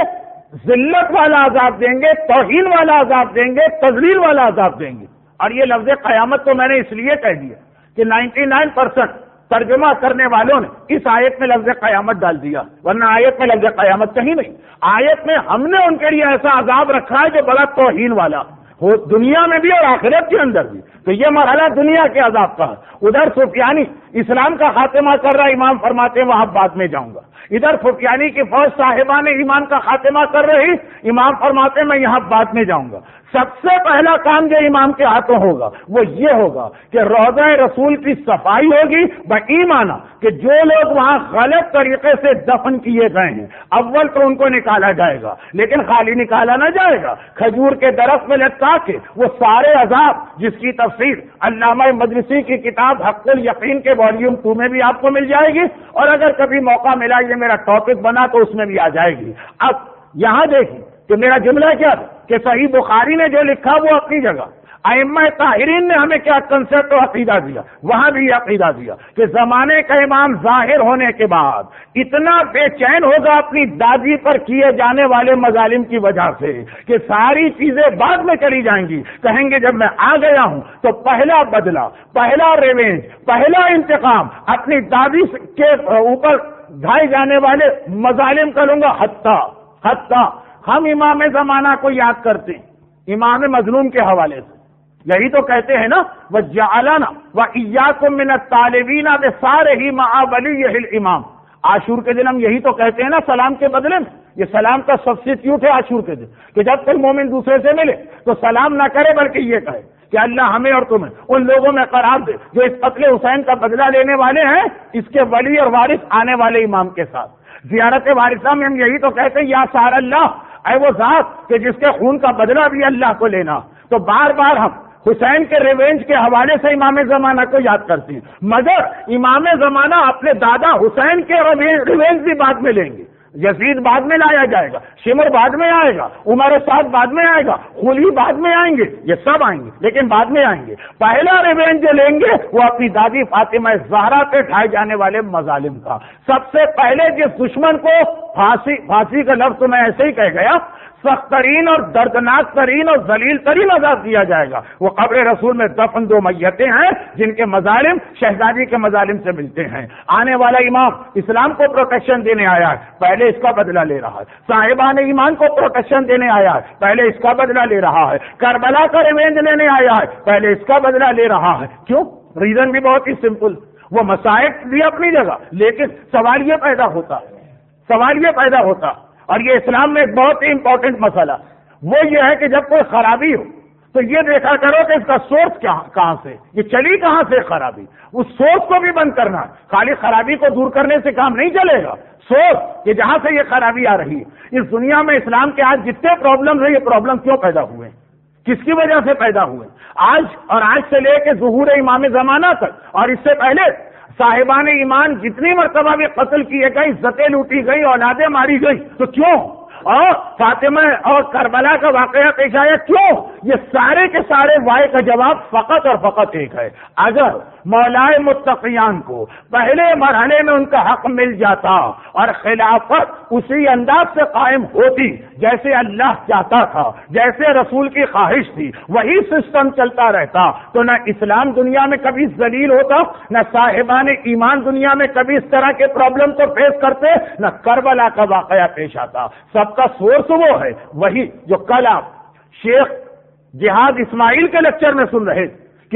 ذلت والا عذاب دیں گے، توہین والا عذاب دیں گے، تذلیل والا عذاب دیں گے۔ اور یہ لفظ قیامت تو میں نے اس لیے کہہ دیا کہ نائنٹی نائن پرسینٹ ترجمہ کرنے والوں نے اس آیت میں لفظ قیامت ڈال دیا، ورنہ آیت میں لفظ قیامت کہیں نہیں۔ آیت میں ہم نے ان کے لیے ایسا عذاب رکھا ہے جو بڑا توہین والا ہو، دنیا میں بھی اور آخرت کے اندر بھی۔ تو یہ مرحلہ دنیا کے عذاب کا ہے۔ ادھر سفیانی اسلام کا خاتمہ کر رہا، امام فرماتے ہیں وہاں بعد میں جاؤں گا۔ ادھر سفیانی کی فوج صاحبان ایمان کا خاتمہ کر رہی، امام فرماتے ہیں میں یہاں بعد میں جاؤں گا۔ سب سے پہلا کام جو امام کے ہاتھوں ہوگا وہ یہ ہوگا کہ روضہ رسول کی صفائی ہوگی، بایمانہ کہ جو لوگ وہاں غلط طریقے سے دفن کیے گئے ہیں اول تو ان کو نکالا جائے گا، لیکن خالی نکالا نہ جائے گا، کھجور کے درخت میں لٹکا کے وہ سارے عذاب جس کی تفسیر علامہ مجلسی کی کتاب حق الیقین کے والیوم ٹو میں بھی آپ کو مل جائے گی، اور اگر کبھی موقع ملا یہ میرا ٹاپک بنا تو اس میں بھی آ جائے گی۔ اب یہاں دیکھیں کہ میرا جملہ کیا تھا کہ صحیح بخاری نے جو لکھا وہ اپنی جگہ، ائمہ طاہرین نے ہمیں کیا کنسپٹ و عقیدہ دیا، وہاں بھی عقیدہ دیا کہ زمانے کا امام ظاہر ہونے کے بعد اتنا بے چین ہوگا اپنی دادی پر کیے جانے والے مظالم کی وجہ سے کہ ساری چیزیں بعد میں چلی جائیں گی، کہیں گے جب میں آ گیا ہوں تو پہلا بدلہ، پہلا ریونج، پہلا انتقام اپنی دادی کے اوپر ڈھائے جانے والے مظالم کروں گا۔ حتیٰ حتیٰ ہم امام زمانہ کو یاد کرتے ہیں امام مظلوم کے حوالے سے، یہی تو کہتے ہیں نا وَجَعَلَنَا وَإِيَّاكُم مِّنَ الطَّالِبِينَ بِصَارِهِ مَعَ وَلِيِّهِ الْإِمَامِ۔ عاشور کے دن ہم یہی تو کہتے ہیں نا سلام کے بدلے میں، یہ سلام کا سبسٹیٹیوٹ ہے عاشور کے دن کہ جب کوئی مومن دوسرے سے ملے تو سلام نہ کرے بلکہ یہ کہے کہ اللہ ہمیں اور تمہیں ان لوگوں میں قرار دے جو اس قتل حسین کا بدلہ لینے والے ہیں اس کے ولی اور وارث آنے والے امام کے ساتھ۔ زیارت وارثہ میں ہم یہی تو کہتے ہیں یا سار اللہ، اے وہ ذات کہ جس کے خون کا بدلہ بھی اللہ کو لینا۔ تو بار بار ہم حسین کے ریونج کے حوالے سے امام زمانہ کو یاد کرتے ہیں، مگر امام زمانہ اپنے دادا حسین کے ریونج بھی بعد میں لیں گے۔ یزید بعد میں لایا جائے گا، شمر بعد میں آئے گا، عمر سعد بعد میں آئے گا، خلی بعد میں آئیں گے، یہ سب آئیں گے لیکن بعد میں آئیں گے۔ پہلا ریونج جو لیں گے وہ اپنی دادی فاطمہ زہرا پہ ڈھائے جانے والے مظالم کا۔ سب سے پہلے جس دشمن کو پھانسی پھانسی کا لفظ تو میں ایسے ہی کہہ گیا، سخت ترین اور دردناک ترین اور ذلیل ترین عذاب دیا جائے گا، وہ قبر رسول میں دفن دو میتیں ہیں جن کے مظالم شہزادی کے مظالم سے ملتے ہیں۔ آنے والا امام اسلام کو پروٹیکشن دینے آیا ہے، پہلے اس کا بدلہ لے رہا ہے۔ صاحبان ایمان کو پروٹیکشن دینے آیا ہے، پہلے اس کا بدلہ لے رہا ہے۔ کربلا کا ریونج لینے آیا ہے، پہلے اس کا بدلہ لے رہا ہے۔ کیوں؟ ریزن بھی بہت ہی سمپل، وہ مسائل بھی اپنی جگہ، لیکن سوال یہ پیدا ہوتا سوال یہ پیدا ہوتا اور یہ اسلام میں ایک بہت ہی امپورٹنٹ مسئلہ وہ یہ ہے کہ جب کوئی خرابی ہو تو یہ دیکھا کرو کہ اس کا سورس کہاں سے، یہ چلی کہاں سے خرابی، اس سورس کو بھی بند کرنا ہے۔ خالی خرابی کو دور کرنے سے کام نہیں چلے گا، سورس کہ جہاں سے یہ خرابی آ رہی ہے۔ اس دنیا میں اسلام کے آج جتنے پرابلم ہیں، یہ پرابلم کیوں پیدا ہوئے، کس کی وجہ سے پیدا ہوئے؟ آج اور آج سے لے کے ظہور امام زمانہ تک اور اس سے پہلے صاحبان ایمان جتنی مرتبہ بھی قتل کیے گئے، عزتیں لوٹی گئی، اولادیں ماری گئی، تو کیوں؟ اور فاطمہ اور کربلا کا واقعہ پیش آیا، کیوں؟ یہ سارے کے سارے وائے کا جواب فقط اور فقط ایک ہے، اگر مولائے متقیان کو پہلے مرحلے میں ان کا حق مل جاتا اور خلافت اسی انداز سے قائم ہوتی جیسے اللہ چاہتا تھا، جیسے رسول کی خواہش تھی، وہی سسٹم چلتا رہتا تو نہ اسلام دنیا میں کبھی ذلیل ہوتا، نہ صاحبان ایمان دنیا میں کبھی اس طرح کے پرابلم کو فیس کرتے، نہ کربلا کا واقعہ پیش آتا۔ سب کا سورس وہ ہے، وہی جو کل آپ شیخ جہاد اسماعیل کے لیکچر میں سن رہے کہ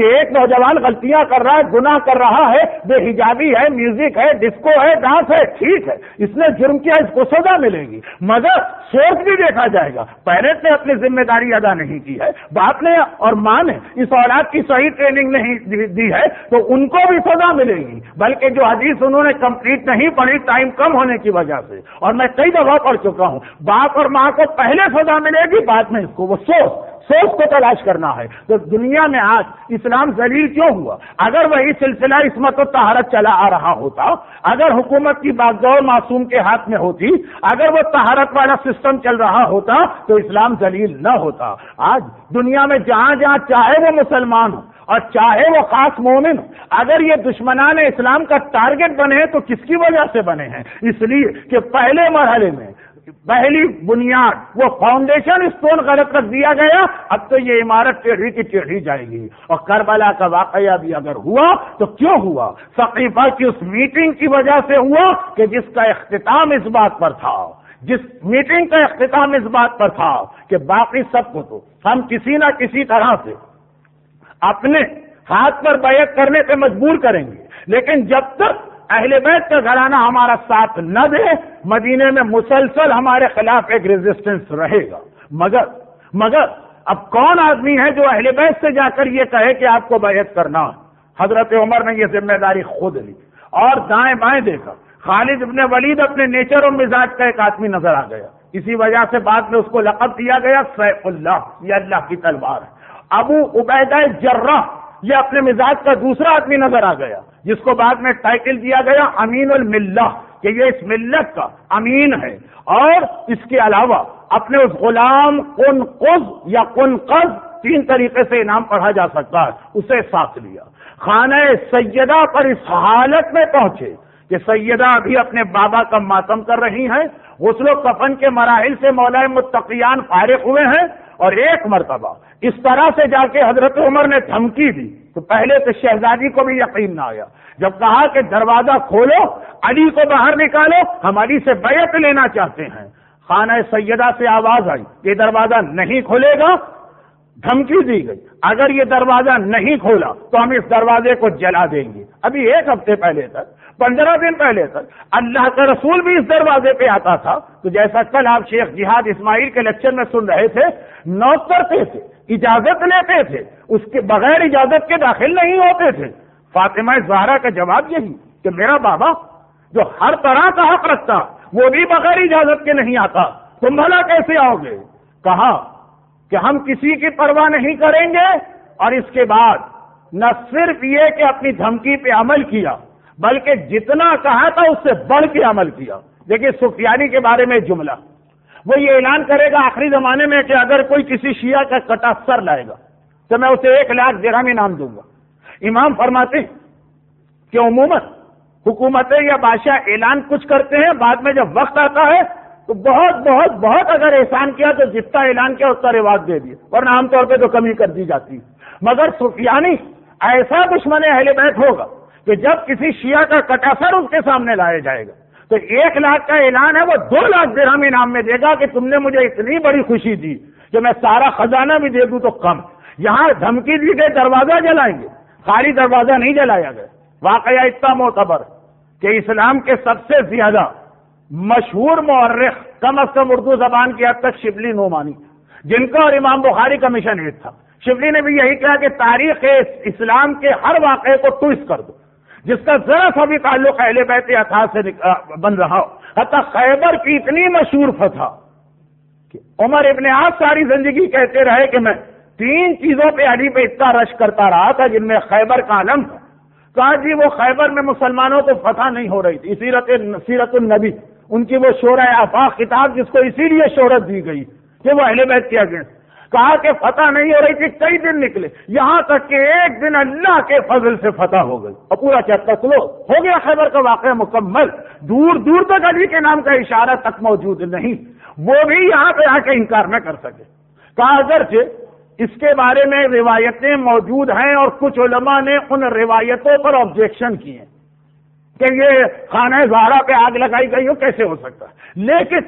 کہ ایک نوجوان غلطیاں کر رہا ہے، گناہ کر رہا ہے، بے حجابی ہے، میوزک ہے، ڈسکو ہے، ڈانس ہے، ٹھیک ہے، اس نے جرم کیا، اس کو سزا ملے گی، مگر سوچ بھی دیکھا جائے گا پیرنٹ نے اپنی ذمہ داری ادا نہیں کی ہے، باپ نے اور ماں نے اس اولاد کی صحیح ٹریننگ نہیں دی ہے تو ان کو بھی سزا ملے گی، بلکہ جو حدیث انہوں نے کمپلیٹ نہیں پڑھی ٹائم کم ہونے کی وجہ سے، اور میں کئی دفعہ پڑھ چکا ہوں، باپ اور ماں کو پہلے سزا ملے گی، بعد میں اس کو وہ سوچ سوچ کو تلاش کرنا ہے۔ تو دنیا میں آج اسلام ذلیل کیوں ہوا؟ اگر وہی سلسلہ عصمت و طہارت چلا آ رہا ہوتا، اگر حکومت کی باغ دور معصوم کے ہاتھ میں ہوتی، اگر وہ طہارت والا سسٹم چل رہا ہوتا تو اسلام ذلیل نہ ہوتا۔ آج دنیا میں جہاں جہاں چاہے وہ مسلمان ہو اور چاہے وہ خاص مومن ہو، اگر یہ دشمنان اسلام کا ٹارگٹ بنے تو کس کی وجہ سے بنے ہیں؟ اس لیے کہ پہلے مرحلے میں پہلی بنیاد وہ فاؤنڈیشن اسٹون غلط رکھ دیا گیا، اب تو یہ عمارت ٹیڑھی کی ٹیڑھی جائے گی۔ اور کربلا کا واقعہ بھی اگر ہوا تو کیوں ہوا؟ ثقیفہ کی اس میٹنگ کی وجہ سے ہوا کہ جس کا اختتام اس بات پر تھا، جس میٹنگ کا اختتام اس بات پر تھا کہ باقی سب کو تو ہم کسی نہ کسی طرح سے اپنے ہاتھ پر بیعت کرنے پہ مجبور کریں گے، لیکن جب تک اہل بیت کا گھرانہ ہمارا ساتھ نہ دے، مدینے میں مسلسل ہمارے خلاف ایک ریزسٹنس رہے گا۔ مگر مگر اب کون آدمی ہے جو اہل بیت سے جا کر یہ کہے کہ آپ کو بیعت کرنا؟ حضرت عمر نے یہ ذمہ داری خود لی، اور دائیں بائیں دیکھا خالد ابن ولید اپنے نیچر اور مزاج کا ایک آدمی نظر آ گیا، اسی وجہ سے بعد میں اس کو لقب دیا گیا سیف اللہ، یہ اللہ کی تلوار ہے۔ ابو عبیدہ جراح یہ اپنے مزاج کا دوسرا آدمی نظر آ گیا، جس کو بعد میں ٹائٹل دیا گیا امین الملہ، کہ یہ اس ملت کا امین ہے، اور اس کے علاوہ اپنے اس غلام کن قز یا کن قز تین طریقے سے انعام پڑھا جا سکتا ہے، اسے ساتھ لیا۔ خانہ سیدہ پر اس حالت میں پہنچے کہ سیدہ ابھی اپنے بابا کا ماتم کر رہی ہیں، غسل و کفن کے مراحل سے مولا متقیان فارغ ہوئے ہیں، اور ایک مرتبہ اس طرح سے جا کے حضرت عمر نے دھمکی دی تو پہلے تو شہزادی کو بھی یقین نہ آیا، جب کہا کہ دروازہ کھولو، علی کو باہر نکالو، ہم علی سے بیعت لینا چاہتے ہیں۔ خانہ سیدہ سے آواز آئی، یہ دروازہ نہیں کھلے گا، دھمکی دی گئی، اگر یہ دروازہ نہیں کھولا تو ہم اس دروازے کو جلا دیں گے۔ ابھی ایک ہفتے پہلے تک، پندرہ دن پہلے تک اللہ کا رسول بھی اس دروازے پہ آتا تھا، تو جیسا کل آپ شیخ جہاد اسماعیل کے لیکچر میں سن رہے تھے، نوٹ کرتے تھے، اجازت لیتے تھے، اس کے بغیر اجازت کے داخل نہیں ہوتے تھے۔ فاطمہ زہرا کا جواب یہی کہ میرا بابا جو ہر طرح کا حق رکھتا وہ بھی بغیر اجازت کے نہیں آتا، تم بھلا کیسے آؤ گے؟ کہا کہ ہم کسی کی پرواہ نہیں کریں گے، اور اس کے بعد نہ صرف یہ کہ اپنی دھمکی پہ عمل کیا بلکہ جتنا کہا تھا اس سے بڑھ کے عمل کیا۔ دیکھیے سفیانی کے بارے میں جملہ، وہ یہ اعلان کرے گا آخری زمانے میں کہ اگر کوئی کسی شیعہ کا کٹا سر لائے گا تو میں اسے ایک لاکھ درہم انعام دوں گا۔ امام فرماتے ہیں کہ عموماً حکومتیں یا بادشاہ اعلان کچھ کرتے ہیں، بعد میں جب وقت آتا ہے تو بہت بہت بہت اگر احسان کیا تو جتنا اعلان کیا اس کا رواج دے دیا، ورنہ عام طور پہ تو کمی کر دی جاتی ہے۔ مگر سفیانی ایسا دشمن اہل بیت ہوگا کہ جب کسی شیعہ کا کٹا سر اس کے سامنے لایا جائے گا تو ایک لاکھ کا اعلان ہے، وہ دو لاکھ درہم انعام میں دے گا کہ تم نے مجھے اتنی بڑی خوشی دی کہ میں سارا خزانہ بھی دے دوں تو کم۔ یہاں دھمکی دی گئی دروازہ جلائیں گے، خالی دروازہ نہیں جلایا گیا۔ واقعہ اتنا معتبر کہ اسلام کے سب سے زیادہ مشہور مورخ کم از کم اردو زبان کی حد تک شبلی نعمانی، جن کا اور امام بخاری کا مشن ایک تھا، شبلی نے بھی یہی کہا کہ تاریخ اسلام کے ہر واقعے کو ٹوئسٹ کر دو جس کا ذرا سا بھی تعلق اہل بیت اطہار سے بن رہا ہو۔ حتیٰ خیبر کی اتنی مشہور فتح کہ عمر ابن عاص ساری زندگی کہتے رہے کہ میں تین چیزوں پہ علی پہ اتنا رش کرتا رہا تھا جن میں خیبر کا علم تھا۔ کہا جی وہ خیبر میں مسلمانوں کو فتح نہیں ہو رہی تھی، سیرت سیرت النبی ان کی وہ شورى آفاق کتاب جس کو اسی لیے شہرت دی گئی کہ وہ اہل بیت کے اگینسٹ، کہا کہ فتح نہیں ہو رہی تھی، کئی دن نکلے، یہاں تک کہ ایک دن اللہ کے فضل سے فتح ہو گئی اور پورا چیپٹر کلوز ہو گیا، خیبر کا واقعہ مکمل۔ دور دور تک علی کے نام کا اشارہ تک موجود نہیں، وہ بھی یہاں پہ آ کے انکار نہ کر سکے۔ کہا اگرچہ اس کے بارے میں روایتیں موجود ہیں اور کچھ علماء نے ان روایتوں پر آبجیکشن کیے کہ یہ خانہ زہرا پہ آگ لگائی گئی ہو کیسے ہو سکتا ہے، لیکن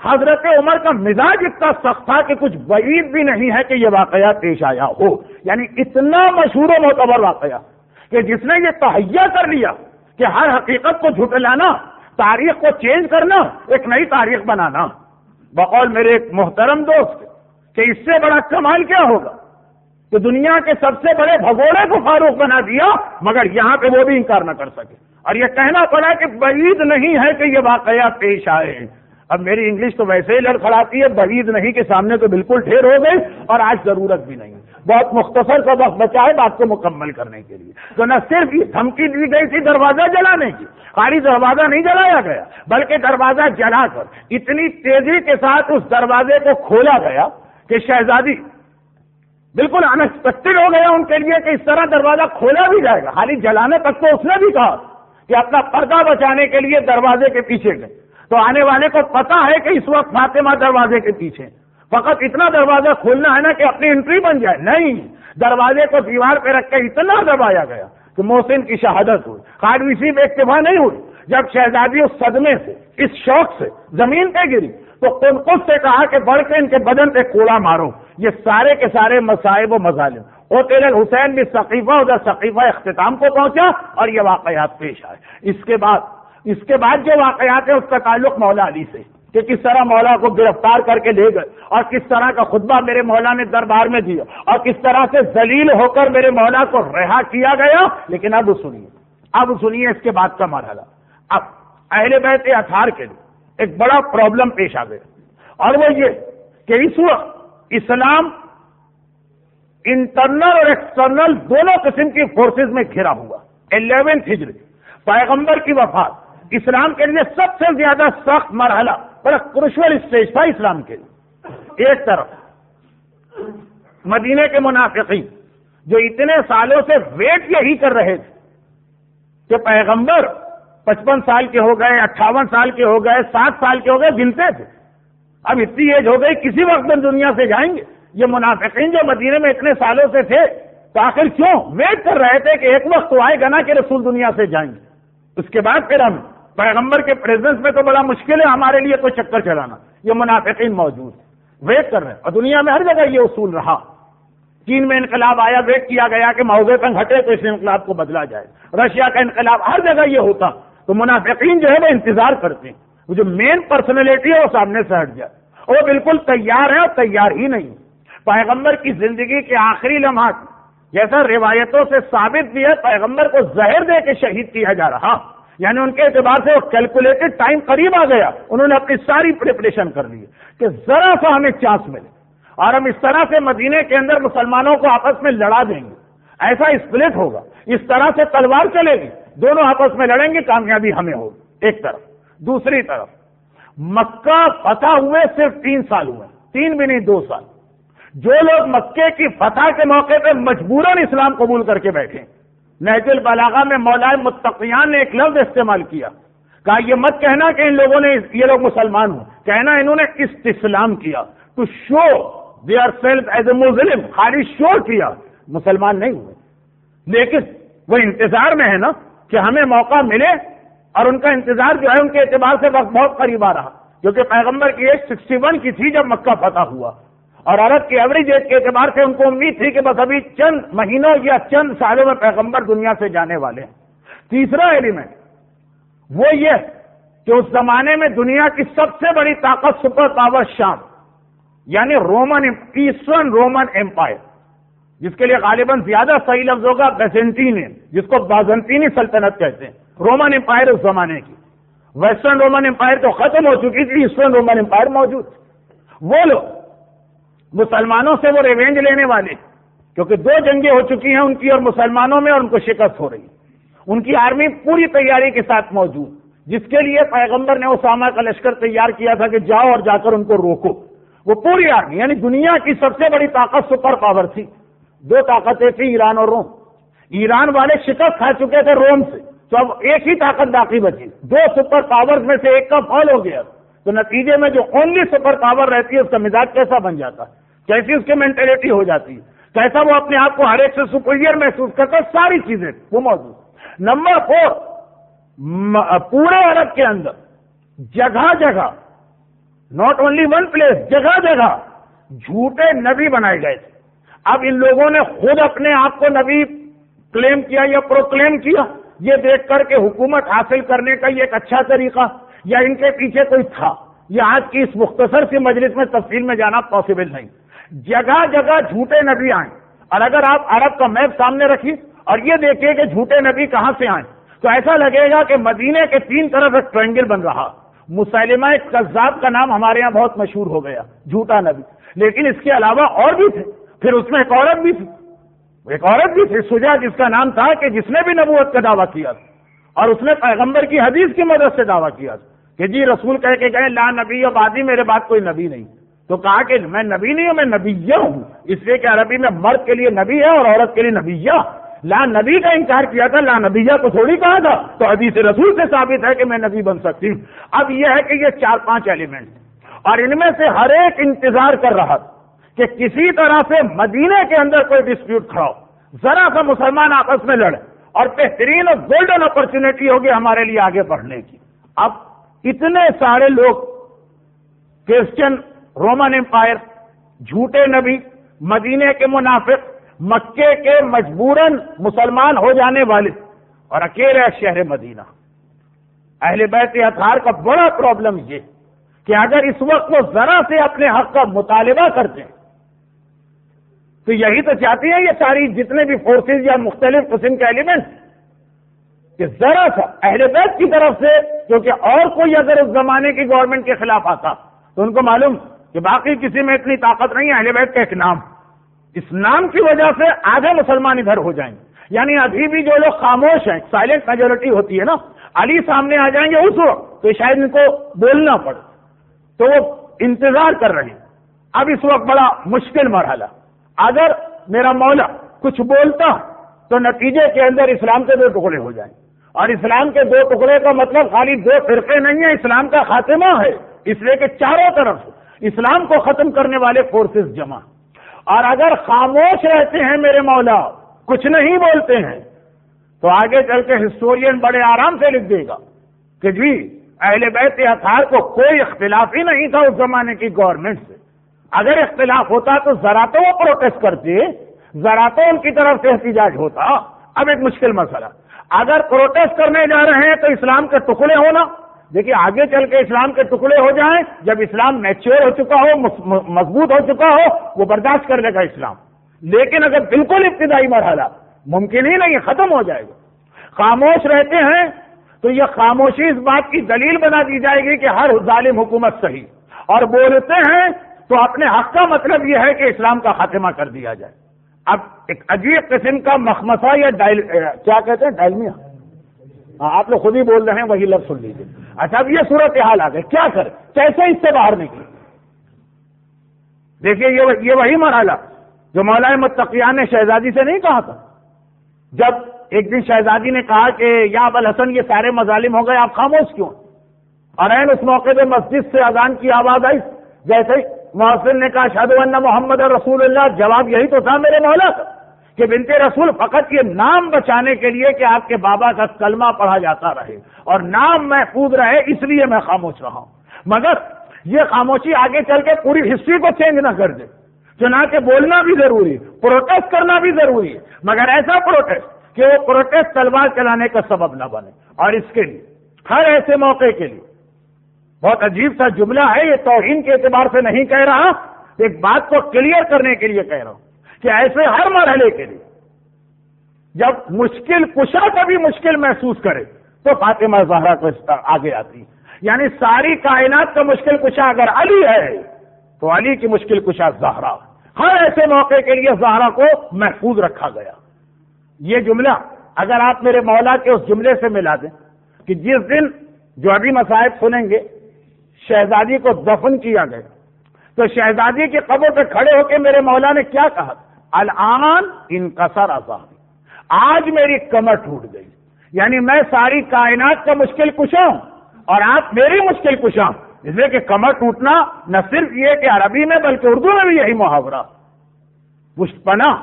حضرت عمر کا مزاج اتنا سخت تھا کہ کچھ بعید بھی نہیں ہے کہ یہ واقعہ پیش آیا ہو، یعنی اتنا مشہور و معتبر واقعہ کہ جس نے یہ تہیہ کر لیا کہ ہر حقیقت کو جھٹلانا، تاریخ کو چینج کرنا، ایک نئی تاریخ بنانا۔ بقول میرے ایک محترم دوست کہ اس سے بڑا کمال کیا ہوگا کہ دنیا کے سب سے بڑے بھگوڑے کو فاروق بنا دیا، مگر یہاں پہ وہ بھی انکار نہ کر سکے، اور یہ کہنا پڑا کہ بعید نہیں ہے کہ یہ واقعہ پیش آئے۔ اب میری انگلش تو ویسے ہی لڑکھڑاتی ہے، بعید نہیں کے سامنے تو بالکل ٹھیر ہو گئی، اور آج ضرورت بھی نہیں۔ بہت مختصر کا وقت بچا ہے بات کو مکمل کرنے کے لیے، تو نہ صرف یہ دھمکی دی گئی تھی دروازہ جلانے کی، خالی دروازہ نہیں جلایا گیا بلکہ دروازہ جلا کر اتنی تیزی کے ساتھ اس دروازے کو کھولا گیا کہ شہزادی بالکل انیکسپیکٹڈ ہو گیا ان کے لیے کہ اس طرح دروازہ کھولا بھی جائے گا۔ خالی جلانے تک تو اس نے بھی کہا کہ اپنا پردہ بچانے کے لیے دروازے کے پیچھے گئے، تو آنے والے کو پتا ہے کہ اس وقت فاطمہ دروازے کے پیچھے، فقط اتنا دروازہ کھولنا ہے نا کہ اپنی انٹری بن جائے، نہیں، دروازے کو دیوار پہ رکھ کے اتنا دبایا گیا کہ محسن کی شہادت ہوئی۔ خالی اسی میں اکتفا نہیں ہوئی، جب شہزادی اس صدمے سے، اس شوق سے زمین پہ گری تو قنقس سے کہا کہ بڑھ کے ان کے بدن پہ کوڑا مارو۔ یہ سارے کے سارے مصائب و مظالم قتل الحسین بھی ثقیفہ ادھر ثقیفہ اختتام کو پہنچا اور یہ واقعات پیش آئے۔ اس کے بعد اس کے بعد جو واقعات ہیں اس کا تعلق مولا علی سے، کہ کس طرح مولا کو گرفتار کر کے لے گئے اور کس طرح کا خطبہ میرے مولا نے دربار میں دیا اور کس طرح سے ذلیل ہو کر میرے مولا کو رہا کیا گیا۔ لیکن اب سنیے اب سنیے اس کے بعد کا مرحلہ۔ اب اہل بیت اطہار کے لیے ایک بڑا پرابلم پیش آ گیا، اور وہ یہ کہ اس وقت اسلام انٹرنل اور ایکسٹرنل دونوں قسم کی فورسز میں گھرا ہوا۔ الیونتھ ہجری پیغمبر کی وفات اسلام کے لیے سب سے زیادہ سخت مرحلہ، بڑا کروشل اسٹیج تھا اسلام کے لیے۔ ایک طرف مدینے کے منافقین جو اتنے سالوں سے ویٹ یہی کر رہے تھے کہ پیغمبر پچپن سال کے ہو گئے، اٹھاون سال کے ہو گئے، سات سال کے ہو گئے، گنتے تھے، اب اتنی ایج ہو گئی کسی وقت میں دنیا سے جائیں گے۔ یہ منافقین جو مدینے میں اتنے سالوں سے تھے تو آخر کیوں ویٹ کر رہے تھے کہ ایک وقت تو آئے گا نا کہ رسول دنیا سے جائیں گے، اس کے بعد پھر ہم پیغمبر کے پریزنس میں تو بڑا مشکل ہے ہمارے لیے کوئی چکر چلانا۔ یہ منافقین موجود ہیں، ویٹ کر رہے ہیں، اور دنیا میں ہر جگہ یہ اصول رہا۔ چین میں انقلاب آیا، ویٹ کیا گیا کہ موضوع تنگ ہٹے تو اس انقلاب کو بدلا جائے۔ رشیا کا انقلاب، ہر جگہ یہ ہوتا، تو منافقین جو ہے وہ انتظار کرتے ہیں وہ جو مین پرسنالٹی ہے وہ سامنے سے ہٹ جائے، اور وہ بالکل تیار ہے، اور تیار ہی نہیں۔ پیغمبر کی زندگی کے آخری لمحات جیسا روایتوں سے ثابت بھی ہے، پیغمبر کو زہر دے کے شہید کیا جا رہا، یعنی ان کے اعتبار سے وہ کیلکولیٹڈ ٹائم قریب آ گیا، انہوں نے اپنی ساری پریپریشن کر لی کہ ذرا سا ہمیں چانس ملے اور ہم اس طرح سے مدینے کے اندر مسلمانوں کو آپس میں لڑا دیں گے، ایسا اسپلٹ ہوگا، اس طرح سے تلوار چلے گی، دونوں آپس میں لڑیں گے، کامیابی ہمیں ہوگی ایک طرف۔ دوسری طرف مکہ فتح ہوئے صرف تین سال ہوئے، تین بھی نہیں دو سال۔ جو لوگ مکے کی فتح کے موقع پہ مجبوراً اسلام قبول کر کے بیٹھے، نہج البلاغہ میں مولا متقیان نے ایک لفظ استعمال کیا، کہا یہ مت کہنا کہ ان لوگوں نے یہ لوگ مسلمان ہوں، کہنا انہوں نے استسلام کیا، to show their self as a Muslim, خالی شو کیا، مسلمان نہیں ہوئے۔ لیکن وہ انتظار میں ہے نا کہ ہمیں موقع ملے، اور ان کا انتظار جو ہے ان کے اعتبار سے وقت بہت قریب آ رہا، کیونکہ پیغمبر کی ایج سکسٹی ون کی تھی جب مکہ فتح ہوا، اور عرب کی ایوریج ایج کے اعتبار سے ان کو امید تھی کہ بس ابھی چند مہینوں یا چند سالوں میں پیغمبر دنیا سے جانے والے ہیں۔ تیسرا ایلیمنٹ وہ یہ کہ اس زمانے میں دنیا کی سب سے بڑی طاقت سپر پاور شام، یعنی رومن ایسٹرن رومن امپائر، جس کے لیے غالباً زیادہ صحیح لفظ ہوگا بیزنٹین، جس کو بازنطینی سلطنت کہتے ہیں، رومن امپائر اس زمانے کی۔ ویسٹرن رومن امپائر تو ختم ہو چکی تھی، ایسٹرن رومن امپائر موجود تھی۔ وہ لوگ مسلمانوں سے وہ ریونج لینے والے، کیونکہ دو جنگیں ہو چکی ہیں ان کی اور مسلمانوں میں، اور ان کو شکست ہو رہی، ان کی آرمی پوری تیاری کے ساتھ موجود، جس کے لیے پیغمبر نے اسامہ کا لشکر تیار کیا تھا کہ جاؤ اور جا کر ان کو روکو۔ وہ پوری آرمی، یعنی دنیا کی سب سے بڑی طاقت سپر پاور تھی۔ دو طاقتیں تھیں، ایران اور روم۔ ایران والے شکست کھا چکے تھے روم سے، تو اب ایک ہی طاقت باقی بچی، دو سپر پاورز میں سے ایک کا فال ہو گیا، تو نتیجے میں جو اونلی سپر پاور رہتی ہے اس کا مزاج کیسا بن جاتا ہے، کیسی اس کی مینٹلٹی ہو جاتی ہے، کیسا وہ اپنے آپ کو ہر ایک سے سپیریئر محسوس کرتا ہے، ساری چیزیں وہ موجود۔ نمبر فور، پورے عرب کے اندر جگہ جگہ ناٹ اونلی ون پلیس، جگہ جگہ جھوٹے نبی بنائے گئے تھے۔ اب ان لوگوں نے خود اپنے آپ کو نبی کلیم کیا یا پروکلیم کیا، یہ دیکھ کر کے حکومت حاصل کرنے کا یہ ایک اچھا طریقہ، یا ان کے پیچھے کوئی تھا، یہ آج کی اس مختصر سی مجلس میں تفصیل میں جانا پاسبل نہیں۔ جگہ جگہ جھوٹے نبی آئیں، اور اگر آپ عرب کا میپ سامنے رکھیے اور یہ دیکھیے کہ جھوٹے نبی کہاں سے آئیں، تو ایسا لگے گا کہ مدینے کے تین طرف ایک ٹرینگل بن رہا۔ مسیلمہ کذاب کا نام ہمارے یہاں بہت مشہور ہو گیا، جھوٹا نبی، لیکن اس کے علاوہ اور بھی تھے۔ پھر اس میں ایک عورت بھی تھی، ایک عورت بھی تھی سجا، جس کا نام تھا، کہ جس نے بھی نبوت کا دعویٰ کیا تھا، اور اس نے پیغمبر کی حدیث کی مدد سے دعویٰ کیا تھا کہ جی رسول کہہ کے گئے لا نبی و بعدی، میرے بعد کوئی نبی نہیں۔ تو کہا کہ میں نبی نہیں ہوں، میں نبیہ ہوں، اس لیے کہ عربی میں مرد کے لیے نبی ہے اور عورت کے لیے نبیہ۔ لا نبی کا انکار کیا تھا، لا نبیہ کو تھوڑی کہا تھا، تو حدیث رسول سے ثابت ہے کہ میں نبی بن سکتی ہوں۔ اب یہ ہے کہ یہ چار پانچ ایلیمنٹ، اور ان میں سے ہر ایک انتظار کر رہا تھا کہ کسی طرح سے مدینے کے اندر کوئی ڈسپیوٹ کھڑا ہو، ذرا سا مسلمان آپس میں لڑے، اور بہترین اور گولڈن اپرچونٹی ہوگی ہمارے لیے آگے بڑھنے کی۔ اب اتنے سارے لوگ، کرسچن، رومن امپائر، جھوٹے نبی، مدینے کے منافق، مکے کے مجبوراً مسلمان ہو جانے والے، اور اکیلے شہر مدینہ۔ اہل بیت اطہار کا بڑا پرابلم یہ کہ اگر اس وقت وہ ذرا سے اپنے حق کا مطالبہ کرتے ہیں، تو یہی تو چاہتی ہیں یہ ساری جتنے بھی فورسز یا مختلف قسم کے ایلیمنٹ، کہ ذرا سا اہل بیت کی طرف سے، کیونکہ اور کوئی اگر اس زمانے کی گورنمنٹ کے خلاف آتا تو ان کو معلوم کہ باقی کسی میں اتنی طاقت نہیں ہے، اہل بیت کا ایک نام، اس نام کی وجہ سے آدھے مسلمان ادھر ہو جائیں گے۔ یعنی ابھی بھی جو لوگ خاموش ہیں، سائلنٹ میجورٹی ہوتی ہے نا، علی سامنے آ جائیں گے اس وقت تو شاید ان کو بولنا پڑے، تو وہ انتظار کر رہے ہیں۔ اب اس وقت بڑا مشکل مرحلہ، اگر میرا مولا کچھ بولتا تو نتیجے کے اندر اسلام کے دو ٹکڑے ہو جائیں، اور اسلام کے دو ٹکڑے کا مطلب خالی دو فرقے نہیں ہیں، اسلام کا خاتمہ ہے، اس لیے کہ چاروں طرف اسلام کو ختم کرنے والے فورسز جمع۔ اور اگر خاموش رہتے ہیں میرے مولا، کچھ نہیں بولتے ہیں، تو آگے چل کے ہسٹورین بڑے آرام سے لکھ دے گا کہ جی اہل بیت اطہار کو کوئی اختلاف ہی نہیں تھا اس زمانے کی گورنمنٹ سے۔ اگر اختلاف ہوتا تو ذرا تو وہ پروٹیسٹ کرتے، ذرا تو ان کی طرف سے احتجاج ہوتا۔ اب ایک مشکل مسئلہ، اگر پروٹیسٹ کرنے جا رہے ہیں تو اسلام کے ٹکڑے ہونا، دیکھیے آگے چل کے اسلام کے ٹکڑے ہو جائیں، جب اسلام میچور ہو چکا ہو، مضبوط ہو چکا ہو، وہ برداشت کر لے گا اسلام، لیکن اگر بالکل ابتدائی مرحلہ ممکن ہی نہیں، ختم ہو جائے گا۔ خاموش رہتے ہیں تو یہ خاموشی اس بات کی دلیل بنا دی جائے گی کہ ہر ظالم حکومت صحیح، اور بولتے ہیں تو اپنے حق کا مطلب یہ ہے کہ اسلام کا خاتمہ کر دیا جائے۔ اب ایک عجیب قسم کا مخمصہ یا ڈائل کیا کہتے ہیں ڈائلمیا، آپ لوگ خود ہی بول رہے ہیں، وہی لفظ سن لیجیے۔ اچھا اب یہ صورت حال آ گئی، کیا کریں، کیسے اس سے باہر نکلے؟ دیکھیے یہ وہی مرحلہ جو مولا متقیہ نے شہزادی سے نہیں کہا تھا، جب ایک دن شہزادی نے کہا کہ یا ابوالحسن یہ سارے مظالم ہو گئے، آپ خاموش کیوں؟ اور این اس موقع پہ مسجد سے اذان کی آواز آئی، جیسے مؤذن نے کہا اشہد ان محمد رسول اللہ، جواب یہی تو تھا میرے مولا کا کہ بنت رسول فقط یہ نام بچانے کے لیے کہ آپ کے بابا کا کلمہ پڑھا جاتا رہے اور نام محفوظ رہے، اس لیے میں خاموش رہا ہوں، مگر یہ خاموشی آگے چل کے پوری ہسٹری کو چینج نہ کر دے۔ چنانچہ بولنا بھی ضروری، پروٹیسٹ کرنا بھی ضروری ہے، مگر ایسا پروٹیسٹ کہ وہ پروٹیسٹ تلوار چلانے کا سبب نہ بنے۔ اور اس کے لیے ہر ایسے موقع کے لیے بہت عجیب سا جملہ ہے، یہ توہین کے اعتبار سے نہیں کہہ رہا، ایک بات کو کلیئر کرنے کے لیے کہہ رہا ہوں کہ ایسے ہر مرحلے کے لیے جب مشکل کشا کبھی مشکل محسوس کرے تو فاطمہ زہرا کو آگے آتی، یعنی ساری کائنات کا مشکل کشا اگر علی ہے تو علی کی مشکل کشا زہرا، ہر ایسے موقع کے لیے زہرا کو محفوظ رکھا گیا۔ یہ جملہ اگر آپ میرے مولا کے اس جملے سے ملا دیں کہ جس دن جو ابھی مصائب سنیں گے شہزادی کو دفن کیا گیا، تو شہزادی کی قبر پہ کھڑے ہو کے میرے مولا نے کیا کہا؟ الآن انکسر ظہری، آج میری کمر ٹوٹ گئی، یعنی میں ساری کائنات کا مشکل کشا ہوں اور آپ میری مشکل کشا، اس لیے کہ کمر ٹوٹنا نہ صرف یہ کہ عربی میں بلکہ اردو میں بھی یہی محاورہ، پشت پناہ،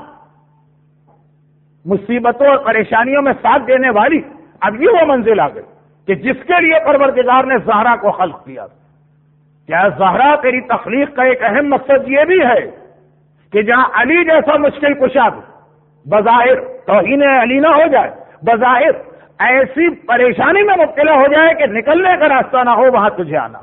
مصیبتوں اور پریشانیوں میں ساتھ دینے والی۔ اب یہ وہ منزل آ گئی کہ جس کے لیے پروردگار نے زہرا کو خلق کیا کہ کیا زہرا تیری تخلیق کا ایک اہم مقصد یہ بھی ہے کہ جہاں علی جیسا مشکل کشا بظاہر توہین علی نہ ہو جائے، بظاہر ایسی پریشانی میں مبتلا ہو جائے کہ نکلنے کا راستہ نہ ہو، وہاں تجھے آنا؟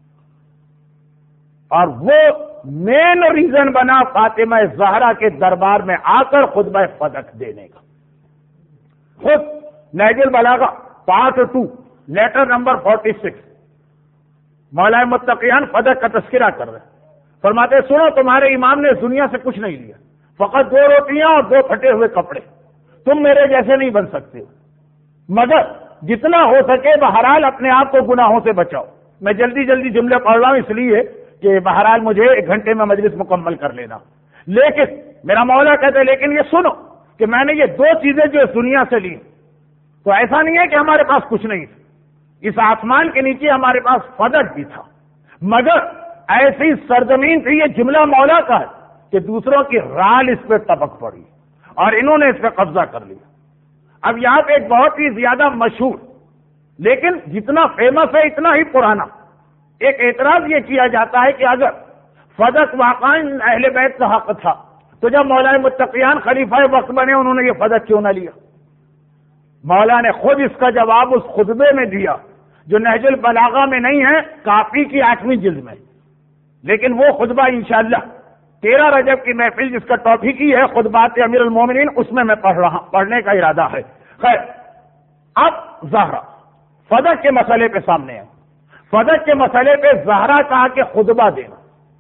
اور وہ مین ریزن بنا فاطمہ زہرا کے دربار میں آ کر خطبہ فدق دینے کا۔ خود نہج البلاغہ part two letter number forty six مولا متقیان فدق کا تذکرہ کر رہے ہیں، فرماتے سنو تمہارے امام نے دنیا سے کچھ نہیں لیا، فقط دو روٹیاں اور دو پھٹے ہوئے کپڑے، تم میرے جیسے نہیں بن سکتے، مگر جتنا ہو سکے بہرحال اپنے آپ کو گناہوں سے بچاؤ۔ میں جلدی جلدی جملے پڑھ رہا ہوں اس لیے کہ بہرحال مجھے ایک گھنٹے میں مجلس مکمل کر لینا، لیکن میرا مولا کہتے لیکن یہ سنو کہ میں نے یہ دو چیزیں جو اس دنیا سے لی تو ایسا نہیں ہے کہ ہمارے پاس کچھ نہیں تھا، اس آسمان کے نیچے ہمارے پاس فدق بھی تھا، مگر ایسی سرزمین تھی، یہ جملہ مولا کا ہے کہ دوسروں کی رال اس پہ ٹپک پڑی اور انہوں نے اس پہ قبضہ کر لیا۔ اب یہاں پہ ایک بہت ہی زیادہ مشہور لیکن جتنا فیمس ہے اتنا ہی پرانا ایک اعتراض یہ کیا جاتا ہے کہ اگر فدق واقعی اہل بیت کا حق تھا تو جب مولا متقیان خلیفہ وقت بنے انہوں نے یہ فدق کیوں نہ لیا؟ مولا نے خود اس کا جواب اس خطبے میں دیا جو نہج البلاغہ میں نہیں ہے، کافی کی آٹھویں جلد میں، لیکن وہ خطبہ انشاءاللہ تیرہ رجب کی محفل جس کا ٹاپک ہی ہے خطبات امیر المومنین، اس میں میں پڑھ رہا پڑھنے کا ارادہ ہے۔ خیر، اب زہرا فدق کے مسئلے پہ سامنے ہے، فدق کے مسئلے پہ زہرا کہا کہ خطبہ دینا۔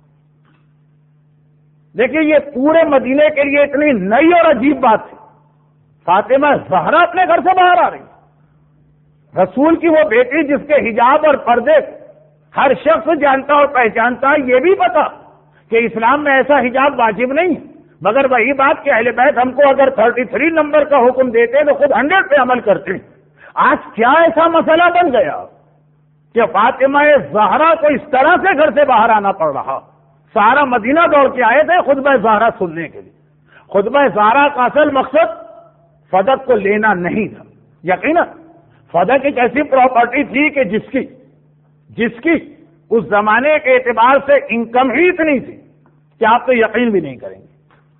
دیکھیے یہ پورے مدینے کے لیے اتنی نئی اور عجیب بات تھی، فاطمہ زہرا اپنے گھر سے باہر آ رہی، رسول کی وہ بیٹی جس کے حجاب اور پردے ہر شخص جانتا اور پہچانتا، یہ بھی پتا کہ اسلام میں ایسا حجاب واجب نہیں، مگر وہی بات کہ اہل بیت ہم کو اگر تھرٹی تھری نمبر کا حکم دیتے تو خود ہنڈریڈ پہ عمل کرتے۔ آج کیا ایسا مسئلہ بن گیا کہ فاطمہ زہرا کو اس طرح سے گھر سے باہر آنا پڑ رہا؟ سارا مدینہ دوڑ کے آئے تھے خطبہ زہرا سننے کے لیے۔ خطبہ زہرا کا اصل مقصد فدق کو لینا نہیں تھا، یقینا فدق ایک ایسی پراپرٹی تھی کہ جس کی جس کی اس زمانے کے اعتبار سے انکم ہی اتنی تھی کہ آپ تو یقین بھی نہیں کریں گے،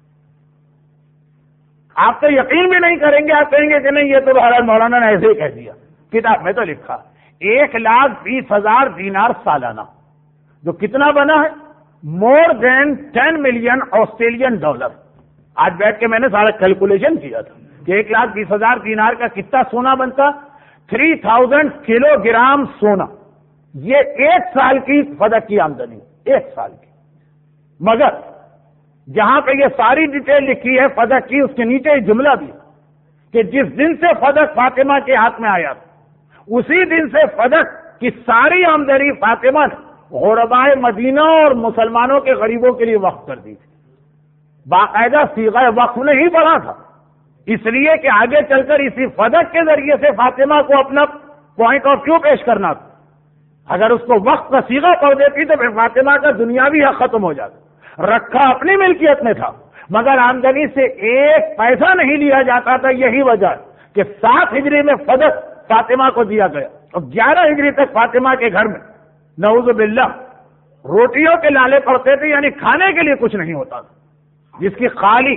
آپ تو یقین بھی نہیں کریں گے، آپ کہیں گے کہ نہیں یہ تو بہرحال مولانا نے ایسے ہی کہہ دیا، کتاب میں تو لکھا ایک لاکھ بیس ہزار دینار سالانہ، جو کتنا بنا ہے more than ten million Australian dollar. آج بیٹھ کے میں نے سارا کیلکولیشن کیا تھا کہ ایک لاکھ بیس ہزار دینار کا کتنا سونا بنتا، تھری تھاؤزینڈ کلو گرام سونا، یہ ایک سال کی فدق کی آمدنی، ایک سال کی۔ مگر جہاں پہ یہ ساری ڈیٹیل لکھی ہے فدق کی، اس کے نیچے یہ جملہ بھی کہ جس دن سے فدق فاطمہ کے ہاتھ میں آیا اسی دن سے فدق کی ساری آمدنی فاطمہ نے غربائے مدینہ اور مسلمانوں کے غریبوں کے لیے وقف کر دی تھی۔ باقاعدہ صیغہ وقف نہیں پڑا تھا، اس لیے کہ آگے چل کر اسی فدق کے ذریعے سے فاطمہ کو اپنا پوائنٹ آف ویو پیش کرنا تھا۔ اگر اس کو وقت کا صیغہ پڑھ دیتی تو پھر فاطمہ کا دنیاوی حق ختم ہو جاتا، رکھا اپنی ملکیت میں تھا مگر آمدنی سے ایک پیسہ نہیں لیا جاتا تھا۔ یہی وجہ کہ سات ہجری میں فدق فاطمہ کو دیا گیا اور گیارہ ہجری تک فاطمہ کے گھر میں نعوذ باللہ روٹیوں کے لالے پڑتے تھے، یعنی کھانے کے لیے کچھ نہیں ہوتا تھا، جس کی خالی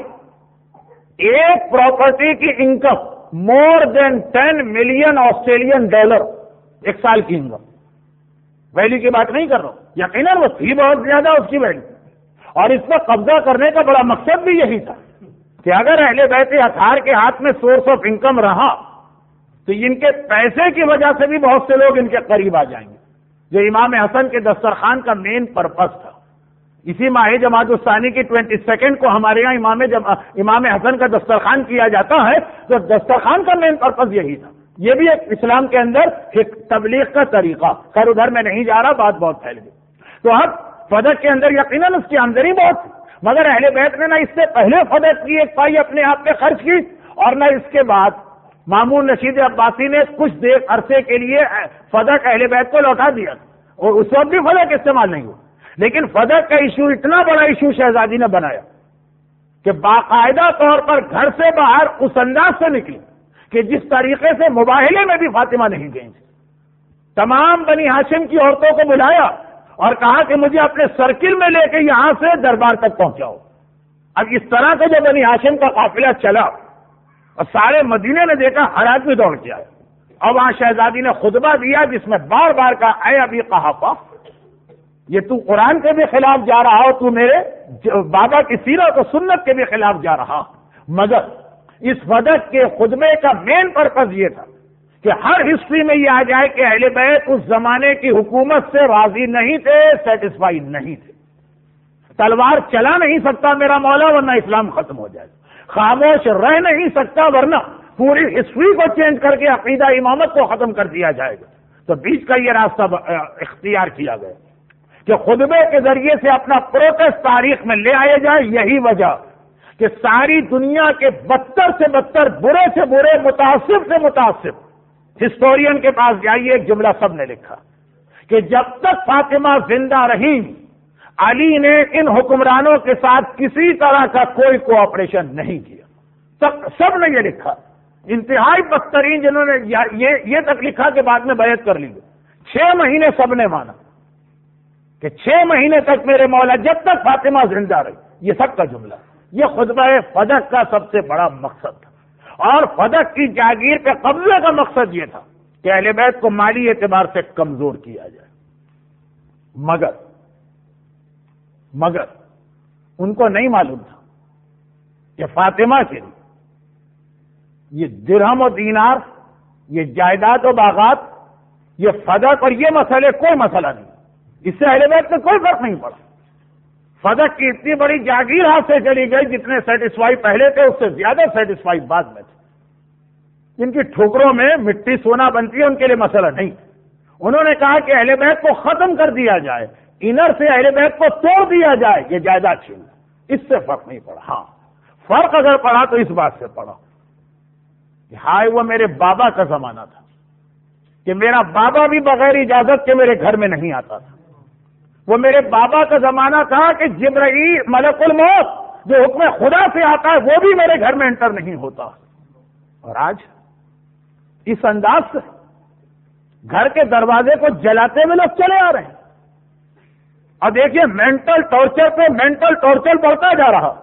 ایک پراپرٹی کی income more than ten million Australian dollar, ایک سال کی انکم، ویلیو کی بات نہیں کر رہا ہوں، یقیناً وہ تھی بہت زیادہ اس کی ویلیو، اور اس پر قبضہ کرنے کا بڑا مقصد بھی یہی تھا کہ اگر اہل بیت اطہار کے ہاتھ میں سورس آف انکم رہا تو ان کے پیسے کی وجہ سے بھی بہت سے لوگ ان کے قریب آ جائیں گے، جو امام حسن کے دسترخوان کا مین پرپس تھا۔ اسی ماہ جماعت الثانی کی ٹوینٹی سیکنڈ کو ہمارے یہاں امام جم... امام حسن کا دسترخوان کیا جاتا ہے، تو دسترخوان کا مین پرپس یہی تھا۔ یہ بھی ایک اسلام کے اندر ایک تبلیغ کا طریقہ، خیر ادھر میں نہیں جا رہا، بات بہت پھیل گئی۔ تو اب فدق کے اندر یقیناً اس کی آمدنی بہت تھی، مگر اہل بیت نے نہ اس سے پہلے فدق کی ایک پائی اپنے آپ پہ خرچ کی اور نہ اس کے بعد مامون رشید عباسی نے کچھ دیر عرصے کے لیے فدق اہل بیت کو لوٹا دیا، اور اس وقت بھی فدق استعمال نہیں ہوا۔ لیکن فدق کا ایشو اتنا بڑا ایشو شہزادی نے بنایا کہ باقاعدہ طور پر گھر سے باہر اس انداز سے نکلی کہ جس طریقے سے مباہلے میں بھی فاطمہ نہیں گئی، تمام بنی ہاشم کی عورتوں کو بلایا اور کہا کہ مجھے اپنے سرکل میں لے کے یہاں سے دربار تک پہنچاؤ۔ اب اس طرح سے جب بنی ہاشم کا قافلہ چلا اور سارے مدینے نے دیکھا، ہر آدمی دوڑ کے آئے، اور وہاں شہزادی نے خطبہ دیا جس میں بار بار کہا، اے ابی قحافہ، یہ تو قرآن کے بھی خلاف جا رہا ہو، تو میرے بابا کی سیرت و سنت کے بھی خلاف جا رہا۔ مگر اس فدق کے خطبے کا مین پرپز یہ تھا کہ ہر ہسٹری میں یہ آ جائے کہ اہل بیت اس زمانے کی حکومت سے راضی نہیں تھے، سیٹسفائی نہیں تھے۔ تلوار چلا نہیں سکتا میرا مولا ورنہ اسلام ختم ہو جائے، خاموش رہ نہیں سکتا ورنہ پوری ہسٹری کو چینج کر کے عقیدہ امامت کو ختم کر دیا جائے گا۔ تو بیچ کا یہ راستہ اختیار کیا گیا کہ خطبے کے ذریعے سے اپنا پروٹیسٹ تاریخ میں لے آیا جائے۔ یہی وجہ کہ ساری دنیا کے بدتر سے بدتر، برے سے برے، متعصب سے متعصب ہسٹورین کے پاس جائیے، ایک جملہ سب نے لکھا کہ جب تک فاطمہ زندہ رہی، علی نے ان حکمرانوں کے ساتھ کسی طرح کا کوئی کوآپریشن نہیں کیا۔ تک سب نے یہ لکھا، انتہائی بدترین جنہوں نے یہ یہ تک لکھا کہ بعد میں بیعت کر لی۔ چھ مہینے سب نے مانا کہ چھ مہینے تک میرے مولا جب تک فاطمہ زندہ رہی، یہ سب کا جملہ۔ یہ خطبہ فدق کا سب سے بڑا مقصد تھا، اور فدق کی جاگیر پہ قبضے کا مقصد یہ تھا کہ اہل بیت کو مالی اعتبار سے کمزور کیا جائے۔ مگر مگر ان کو نہیں معلوم تھا کہ فاطمہ کے لیے یہ درہم و دینار، یہ جائیداد و باغات، یہ فدق اور یہ مسئلے کوئی مسئلہ نہیں، اس سے اہل بیت میں کوئی فرق نہیں پڑا۔ فدق کی اتنی بڑی جاگیر ہاتھ سے چلی گئی، جتنے سیٹسفائی پہلے تھے اس سے زیادہ سیٹسفائی بعد میں تھے۔ جن کی ٹھوکروں میں مٹی سونا بنتی ہے ان کے لیے مسئلہ نہیں۔ انہوں نے کہا کہ اہل بیت کو ختم کر دیا جائے، انر سے اہل بیت کو توڑ دیا جائے، یہ جائیداد چھین، اس سے فرق نہیں پڑا۔ ہاں فرق اگر پڑا تو اس بات سے پڑا کہ ہائے وہ میرے بابا کا زمانہ تھا کہ میرا بابا بھی بغیر اجازت کے میرے گھر میں نہیں آتا تھا۔ وہ میرے بابا کا زمانہ تھا کہ جبرائیل ملک الموت جو حکم خدا سے آتا ہے وہ بھی میرے گھر میں انٹر نہیں ہوتا۔ اور آج اس انداز سے گھر کے دروازے کو جلاتے ہوئے لوگ چلے آ رہے ہیں، اور دیکھیے مینٹل ٹارچر پہ مینٹل ٹارچر بڑھتا جا رہا۔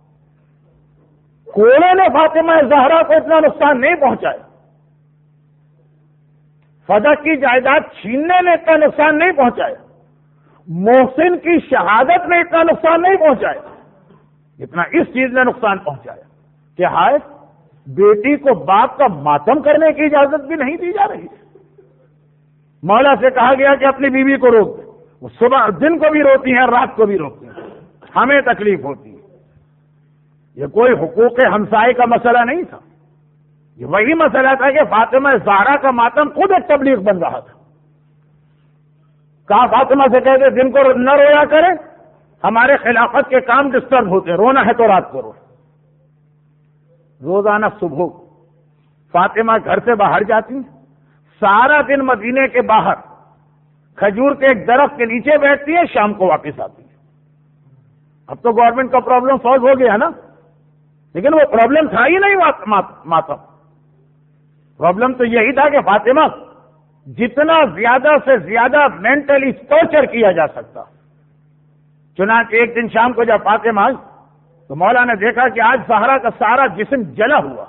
کوڑے نے فاطمہ زہرا کو اتنا نقصان نہیں پہنچایا، فدق کی جائیداد چھیننے نے اتنا نقصان نہیں پہنچایا، محسن کی شہادت نے اتنا نقصان نہیں پہنچایا، اتنا اس چیز نے نقصان پہنچایا کہ ہائے بیٹی کو باپ کا ماتم کرنے کی اجازت بھی نہیں دی جا رہی۔ مولا سے کہا گیا کہ اپنی بیوی کو روک دے، وہ صبح دن کو بھی روتی ہیں، رات کو بھی روکتی ہیں، ہمیں تکلیف ہوتی ہے۔ یہ کوئی حقوق ہمسائے کا مسئلہ نہیں تھا، یہ وہی مسئلہ تھا کہ فاطمہ زہرا کا ماتم خود ایک تبلیغ بن رہا تھا۔ کہا فاطمہ سے کہتے دن کو نہ رویا کرے، ہمارے خلافت کے کام ڈسٹرب ہوتے، رونا ہے تو رات کو رو۔ روزانہ صبح فاطمہ گھر سے باہر جاتی، سارا دن مدینے کے باہر کھجور کے ایک درخت کے نیچے بیٹھتی ہے، شام کو واپس آتی ہے۔ اب تو گورنمنٹ کا پرابلم سالو ہو گیا نا، لیکن وہ پرابلم تھا ہی نہیں ماتم۔ پرابلم تو یہی تھا کہ فاطمہ جتنا زیادہ سے زیادہ مینٹلی ٹارچر کیا جا سکتا۔ چنانچہ ایک دن شام کو جب فاطمہ آئی تو مولا نے دیکھا کہ آج زہرا کا سارا جسم جلا ہوا۔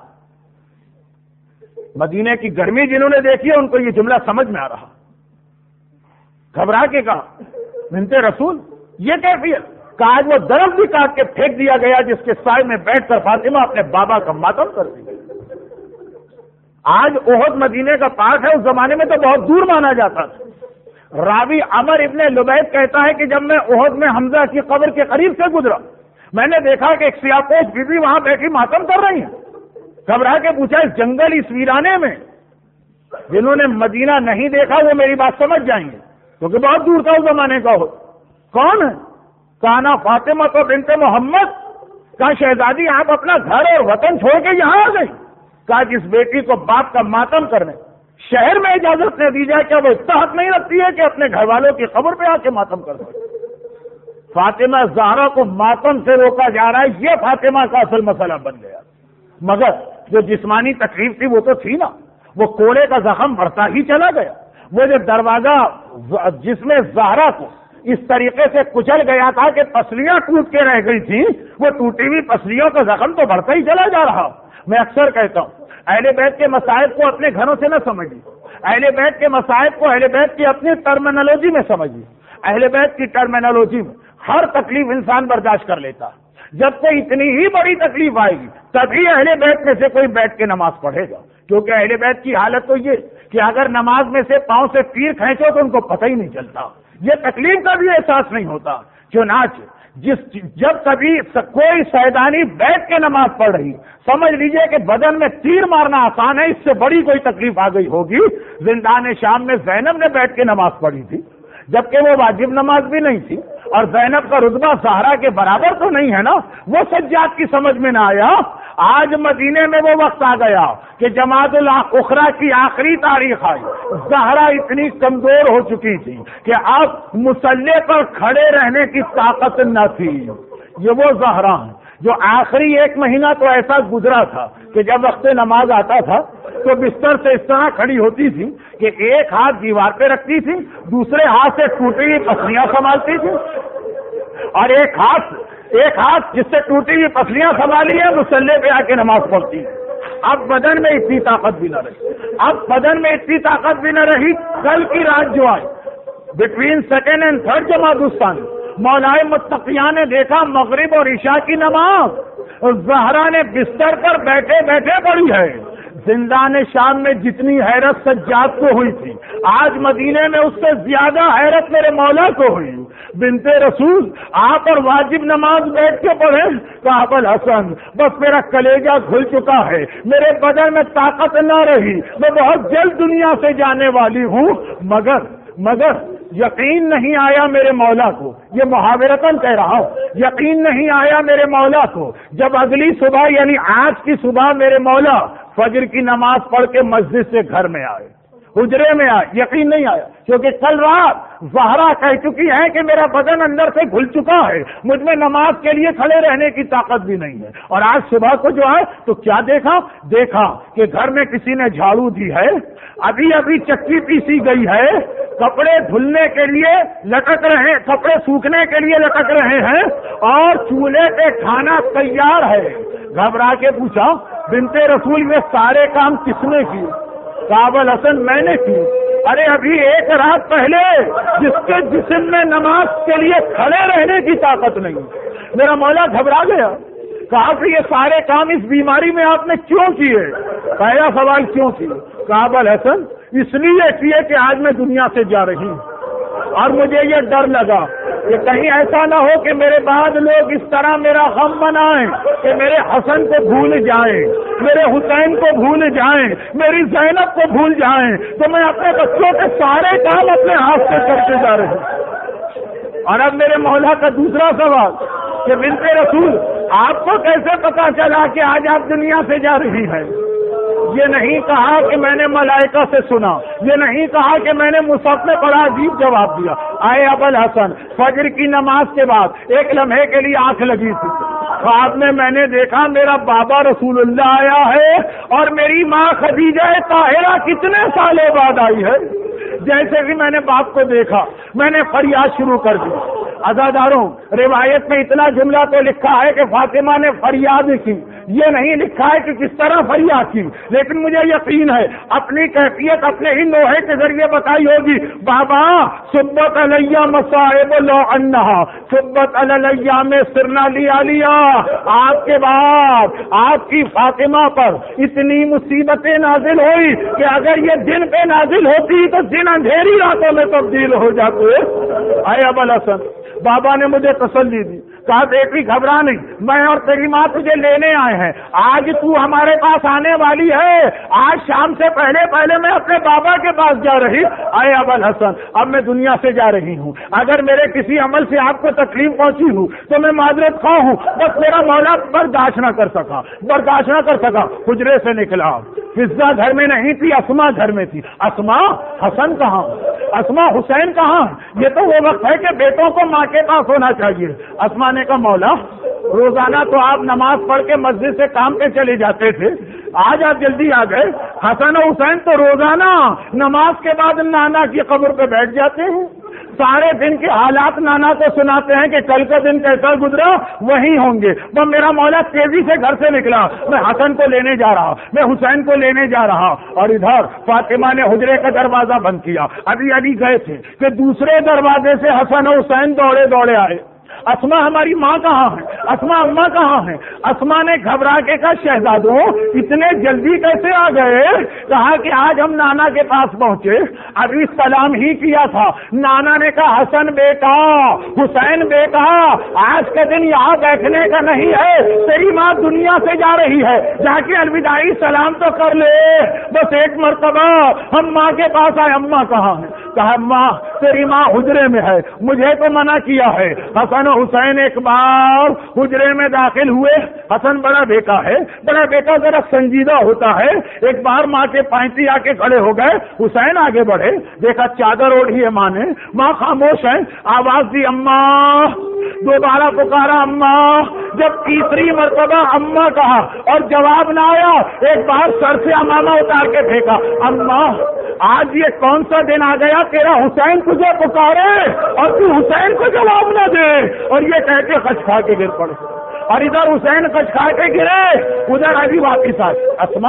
مدینے کی گرمی جنہوں نے دیکھی ہے ان کو یہ جملہ سمجھ میں آ رہا، گھبرا کے کہا بنت رسول یہ کیفیت؟ کہ آج وہ درخت بھی کاٹ کے پھینک دیا گیا جس کے سائے میں بیٹھ کر فاطمہ اپنے بابا کا ماتم کرتی گئی۔ آج احد مدینے کا پاس ہے، اس زمانے میں تو بہت دور مانا جاتا تھا۔ راوی عمر ابن لبید کہتا ہے کہ جب میں احد میں حمزہ کی قبر کے قریب سے گزرا، میں نے دیکھا کہ ایک سیاپوش بیوی وہاں بیٹھی ماتم کر رہی ہیں۔ گھبرا کے پوچھا اس جنگل اس ویرانے میں جنہوں نے مدینہ نہیں دیکھا وہ میری بات سمجھ جائیں گے، کیونکہ بہت دور تھا اس زمانے کا۔ ہو کون ہے؟ کانا فاطمہ تو بنت محمد۔ کہا شہزادی آپ اپنا گھر اور وطن چھوڑ کے یہاں آ گئی؟ کہا جس بیٹی کو باپ کا ماتم کرنے شہر میں اجازت نہ دی جائے، کیا وہ اتنا حق نہیں رکھتی ہے کہ اپنے گھر والوں کی قبر پہ آ کے ماتم کر سکے؟ فاطمہ زہرا کو ماتم سے روکا جا رہا ہے، یہ فاطمہ کا اصل مسئلہ بن گیا۔ مگر جو جسمانی تکلیف تھی وہ تو تھی نا، وہ کوڑے کا زخم بڑھتا ہی چلا گیا۔ وہ جو دروازہ جس میں زہرا کو اس طریقے سے کچل گیا تھا کہ پسلیاں ٹوٹ کے رہ گئی تھیں، وہ ٹوٹی ہوئی پسلیوں کا زخم تو بڑھتا ہی چلا جا رہا۔ میں اکثر کہتا ہوں اہل بیت کے مسائل کو اپنے گھروں سے نہ سمجھیے، اہل بیت کے مسائل کو اہل بیت کی اپنی ٹرمینالوجی میں سمجھیے۔ اہل بیت کی ٹرمینالوجی میں ہر تکلیف انسان برداشت کر لیتا، جب کوئی اتنی ہی بڑی تکلیف آئے گی تبھی اہل بیت میں سے کوئی بیٹھ کے نماز پڑھے گا، کیونکہ اہل بیت کی حالت تو یہ کہ اگر نماز میں سے پاؤں سے پیر کھینچو تو ان کو پتہ ہی نہیں چلتا، یہ تکلیف کا بھی احساس نہیں ہوتا۔ چنانچہ جس جب کبھی کوئی سیدانی بیٹھ کے نماز پڑھ رہی، سمجھ لیجئے کہ بدن میں تیر مارنا آسان ہے، اس سے بڑی کوئی تکلیف آ گئی ہوگی۔ زندان شام میں زینب نے بیٹھ کے نماز پڑھی تھی، جبکہ وہ واجب نماز بھی نہیں تھی، اور زینب کا رتبہ زہرا کے برابر تو نہیں ہے نا، وہ سجاد کی سمجھ میں نہ آیا۔ آج مدینے میں وہ وقت آ گیا کہ جماعت الاخرى کی آخری تاریخ آئی، زہرا اتنی کمزور ہو چکی تھی کہ اب مصلی پر کھڑے رہنے کی طاقت نہ تھی۔ یہ وہ زہرا ہیں جو آخری ایک مہینہ تو ایسا گزرا تھا کہ جب وقت نماز آتا تھا تو بستر سے اس طرح کھڑی ہوتی تھی کہ ایک ہاتھ دیوار پہ رکھتی تھی، دوسرے ہاتھ سے ٹوٹی ہوئی پسلیاں سنبھالتی تھی، اور ایک ہاتھ ایک ہاتھ جس سے ٹوٹی ہوئی پسلیاں سنبھالی ہے مصلی پہ آ کے نماز پڑھتی ہے۔ اب بدن میں اتنی طاقت بھی نہ رہی، اب بدن میں اتنی طاقت بھی نہ رہی۔ کل کی رات جو آئی بٹوین سیکنڈ اینڈ تھرڈ جماعت الثانی، مولائے متقیہ نے دیکھا مغرب اور عشاء کی نماز زہرا نے بستر پر بیٹھے بیٹھے پڑھی ہے۔ زندان شام میں جتنی حیرت سجاد کو ہوئی تھی، آج مدینے میں اس سے زیادہ حیرت میرے مولا کو ہوئی۔ بنت رسول آپ اور واجب نماز بیٹھ کے پڑھے، کہا الحسن بس میرا کلیجہ کھل چکا ہے، میرے بدن میں طاقت نہ رہی، میں بہت جلد دنیا سے جانے والی ہوں، مگر مگر یقین نہیں آیا میرے مولا کو، یہ محاورتاً کہہ رہا ہوں، یقین نہیں آیا میرے مولا کو جب اگلی صبح یعنی آج کی صبح میرے مولا فجر کی نماز پڑھ کے مسجد سے گھر میں آئے، حجرے میں آئے، یقین نہیں آیا، کیونکہ کل رات زہرا کہہ چکی ہے کہ میرا بدن اندر سے گھل چکا ہے، مجھ میں نماز کے لیے کھڑے رہنے کی طاقت بھی نہیں ہے۔ اور آج صبح کو جو ہے تو کیا دیکھا دیکھا کہ گھر میں کسی نے جھاڑو دی ہے، ابھی ابھی چکی پیسی گئی ہے، کپڑے دھلنے کے لیے لٹک رہے کپڑے سوکھنے کے لیے لٹک رہے ہیں، اور چولہے پہ کھانا تیار ہے۔ گھبرا کے پوچھا بنت رسول میں سارے کام کس نے کیے؟ کابل حسن میں نے کی۔ ارے ابھی ایک رات پہلے جس کے جسم میں نماز کے لیے کھڑے رہنے کی طاقت نہیں، میرا مولا گھبرا گیا، کہا کہ یہ سارے کام اس بیماری میں آپ نے کیوں کیے؟ پہلا سوال کیوں کیے؟ کابل حسن اس لیے کیے کہ آج میں دنیا سے جا رہی ہوں، اور مجھے یہ ڈر لگا کہ کہیں ایسا نہ ہو کہ میرے بعد لوگ اس طرح میرا غم منائیں کہ میرے حسن کو بھول جائیں، میرے حسین کو بھول جائیں، میری زینب کو بھول جائیں، تو میں اپنے بچوں کے سارے کام اپنے ہاتھ سے کرتے جا رہے ہوں۔ اور اب میرے مولا کا دوسرا سوال کہ بنت رسول آپ کو کیسے پتا چلا کہ آج آپ دنیا سے جا رہی ہیں؟ یہ نہیں کہا کہ میں نے ملائکہ سے سنا، یہ نہیں کہا کہ میں نے مصحف میں بڑا عجیب جواب دیا۔ آئے ابوالحسن فجر کی نماز کے بعد ایک لمحے کے لیے آنکھ لگی تھی، خواب میں میں نے دیکھا میرا بابا رسول اللہ آیا ہے اور میری ماں خدیجہ طاہرہ کتنے سالوں بعد آئی ہے۔ جیسے بھی میں نے باپ کو دیکھا میں نے فریاد شروع کر دی۔ عزاداروں روایت میں اتنا جملہ تو لکھا ہے کہ فاطمہ نے فریاد کی، یہ نہیں لکھا ہے کہ کس طرح فریاد کی، لیکن مجھے یقین ہے اپنی کیفیت اپنے ہی نوحے کے ذریعے بتائی ہوگی۔ بابا صبت علیہ مصائب لو انہا صبت علیہ میں سرنا لیا لیا، آپ کے بعد آپ کی فاطمہ پر اتنی مصیبتیں نازل ہوئی کہ اگر یہ دن پہ نازل ہوتی تو دن اندھیری راتوں میں تبدیل ہو جاتے۔ اے ابوالحسن بابا نے مجھے تسلی دی، کہا بیٹی گھبرا نہیں، میں اور تیری ماں تجھے لینے آئے ہیں، آج تو ہمارے پاس آنے والی ہے، آج شام سے پہلے پہلے میں اپنے بابا کے پاس جا رہی۔ اے ابوالحسن اب میں دنیا سے جا رہی ہوں، اگر میرے کسی عمل سے آپ کو تکلیف پہنچی ہوں تو میں معذرت خواہ ہوں، بس میرا مولا برداشت نہ کر سکا برداشت نہ کر سکا حجرے سے نکلا، فضہ گھر میں نہیں تھی، اسما گھر میں تھی۔ اسما حسن کہاں، اسما حسین کہاں؟ یہ تو وہ وقت ہے کہ بیٹوں کو ماں کے پاس ہونا چاہیے۔ اسما نے کہا مولا روزانہ تو آپ نماز پڑھ کے مسجد سے کام پہ چلے جاتے تھے، آج آپ جلدی آ گئے، حسن و حسین تو روزانہ نماز کے بعد نانا کی قبر پہ بیٹھ جاتے ہیں، سارے دن کے حالات نانا کو سناتے ہیں کہ کل کا دن کیسا گزرا وہی ہوں گے. وہ میرا مولا تیزی سے گھر سے نکلا, میں حسن کو لینے جا رہا, میں حسین کو لینے جا رہا, اور ادھر فاطمہ نے حجرے کا دروازہ بند کیا. ابھی ابھی گئے تھے کہ دوسرے دروازے سے حسن و حسین دوڑے دوڑے آئے. اسما ہماری ماں کہاں ہے, اسما اماں کہاں ہے؟ اسما نے گھبرا کے کہا شہزادوں اتنے جلدی کیسے آ گئے؟ کہا کہ آج ہم نانا کے پاس پہنچے, ابھی سلام ہی کیا تھا. نانا نے کہا حسن بیٹا, حسین بیٹا, آج کا دن یہاں بیٹھنے کا نہیں ہے, تیری ماں دنیا سے جا رہی ہے, جا کے الوداعی سلام تو کر لے. بس ایک مرتبہ ہم ماں کے پاس آئے, اماں کہاں ہے؟ کہا ماں تیری ماں حجرے میں ہے, مجھے تو منع کیا ہے. حسن حسین ایک بار حجرے میں داخل ہوئے. حسن بڑا بیٹا ہے, بڑا بیٹا ذرا سنجیدہ ہوتا ہے. ایک بار ماں کے پائنتی آ کے کھڑے ہو گئے. حسین آگے بڑھے, دیکھا چادر اوڑھی ہے ماں نے, ماں خاموش ہے. آواز دی اماں, دوبارہ پکارا اماں. جب تیسری مرتبہ اماں کہا اور جواب نہ آیا, ایک بار سر سے امامہ اتار کے پھینکا. اماں آج یہ کون سا دن آ گیا تیرا حسین تجھے پکارے اور تو حسین کو جواب نہ دے؟ اور یہ کہہ کے خچ کھا کے گر پڑے. اور ادھر حسین خچ کھا کے گرے, ادھر ابھی واپس آئے. اسما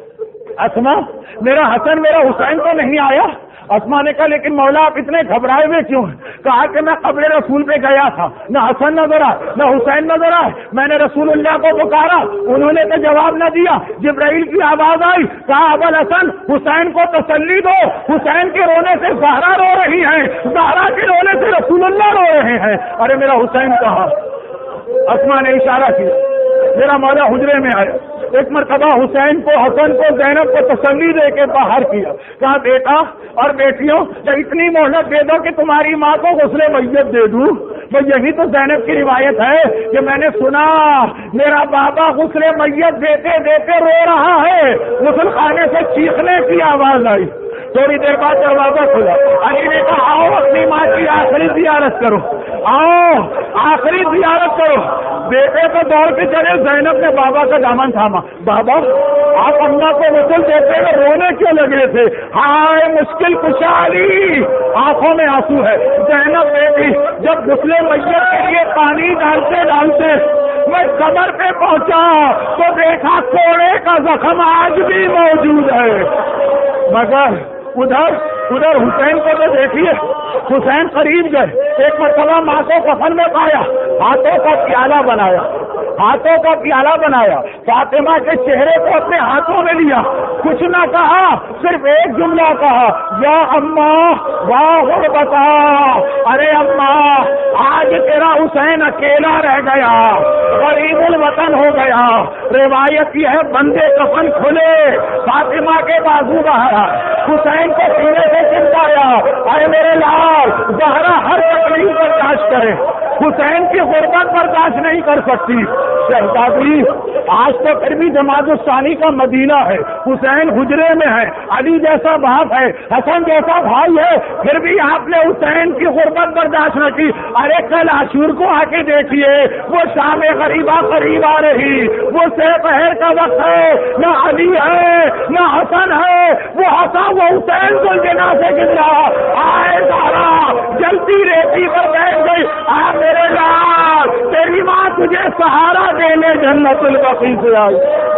اسما میرا حسن میرا حسین تو نہیں آیا. اسما نے کہا لیکن مولا آپ اتنے گھبرائے ہوئے کیوں ہیں؟ کہا کہ میں قبر رسول پہ گیا تھا, نہ حسن نظر آئے نہ حسین نظر آئے. میں نے رسول اللہ کو پکارا, انہوں نے تو جواب نہ دیا. جبرائیل کی آواز آئی, کہا ابو الحسن حسین کو تسلی دو, حسین کے رونے سے زہرا رو رہی ہیں, زہرا کے رونے سے رسول اللہ رو رہے ہیں. ارے میرا حسین کہاں؟ اسما نے اشارہ کیا, میرا مولا حجرے میں آیا. ایک مرتبہ حسین کو, حسن کو, زینب کو تسلی دے کے باہر کیا. کہا بیٹا اور بیٹیوں اتنی مہلت دے دو کہ تمہاری ماں کو غسل میت دے دوں. وہ یہی تو زینب کی روایت ہے کہ میں نے سنا میرا بابا غسل میت دیتے دیتے رو رہا ہے. غسل خانے سے چیخنے کی آواز آئی. تھوڑی دیر بعد دروازہ کھلا. علی نے کہا آؤ اپنی ماں کی آخری زیارت کرو, آؤ آخری زیارت کرو. بیٹے تو دوڑ کے چلے. زینب نے بابا کا دامن تھاما. بابا آپ اماں کو غسل دیتے ہوئے رونے کیوں لگے تھے؟ ہائے مشکل کشا علی, آنکھوں میں آنسو ہے. زینب بیٹی جب غسل میت کے لیے پانی ڈالتے ڈالتے میں قبر پہ پہنچا تو دیکھا کوڑے کا زخم آج بھی موجود ہے. مگر ادھر ادھر حسین کو تو دیکھیے, حسین قریب گئے. ایک مرتبہ ماں کو کفن میں پایا, ہاتھوں کا پیالہ بنایا, ہاتھوں کا پیالہ بنایا. فاطمہ کے چہرے کو اپنے ہاتھوں میں لیا, کچھ نہ کہا, صرف ایک جملہ کہا, یا اماں واہ بتا. ارے اماں آج تیرا حسین اکیلا رہ گیا, غریب الوطن ہو گیا. روایت یہ ہے بندے کفن کھلے, فاطمہ کے بازو باہر, حسین کو سینے سے چمٹایا. ارے میرے لال زہرا ہر تکلیف برداشت کرے, حسین کی غربت برداشت نہیں کر سکتی. شہزادی آج تو پھر بھی جماعت الثانی کا مدینہ ہے, حسین حجرے میں ہے, علی جیسا باپ ہے, حسن جیسا بھائی ہے, پھر بھی آپ نے حسین کی غربت برداشت نہ کی. ارے کل عاشور کو آ کے دیکھیے, وہ شام غریبہ قریب آ رہی, وہ سہ پہر کا وقت ہے, نہ علی ہے نہ حسن ہے. وہ حسن وہ حسین کو جنا سے گزرا. آئے سارا جلتی ریتی پر بیٹھ گئی. آ میرے لال تیری ماں تجھے سہارا دینے جنت البقیع سے آئی.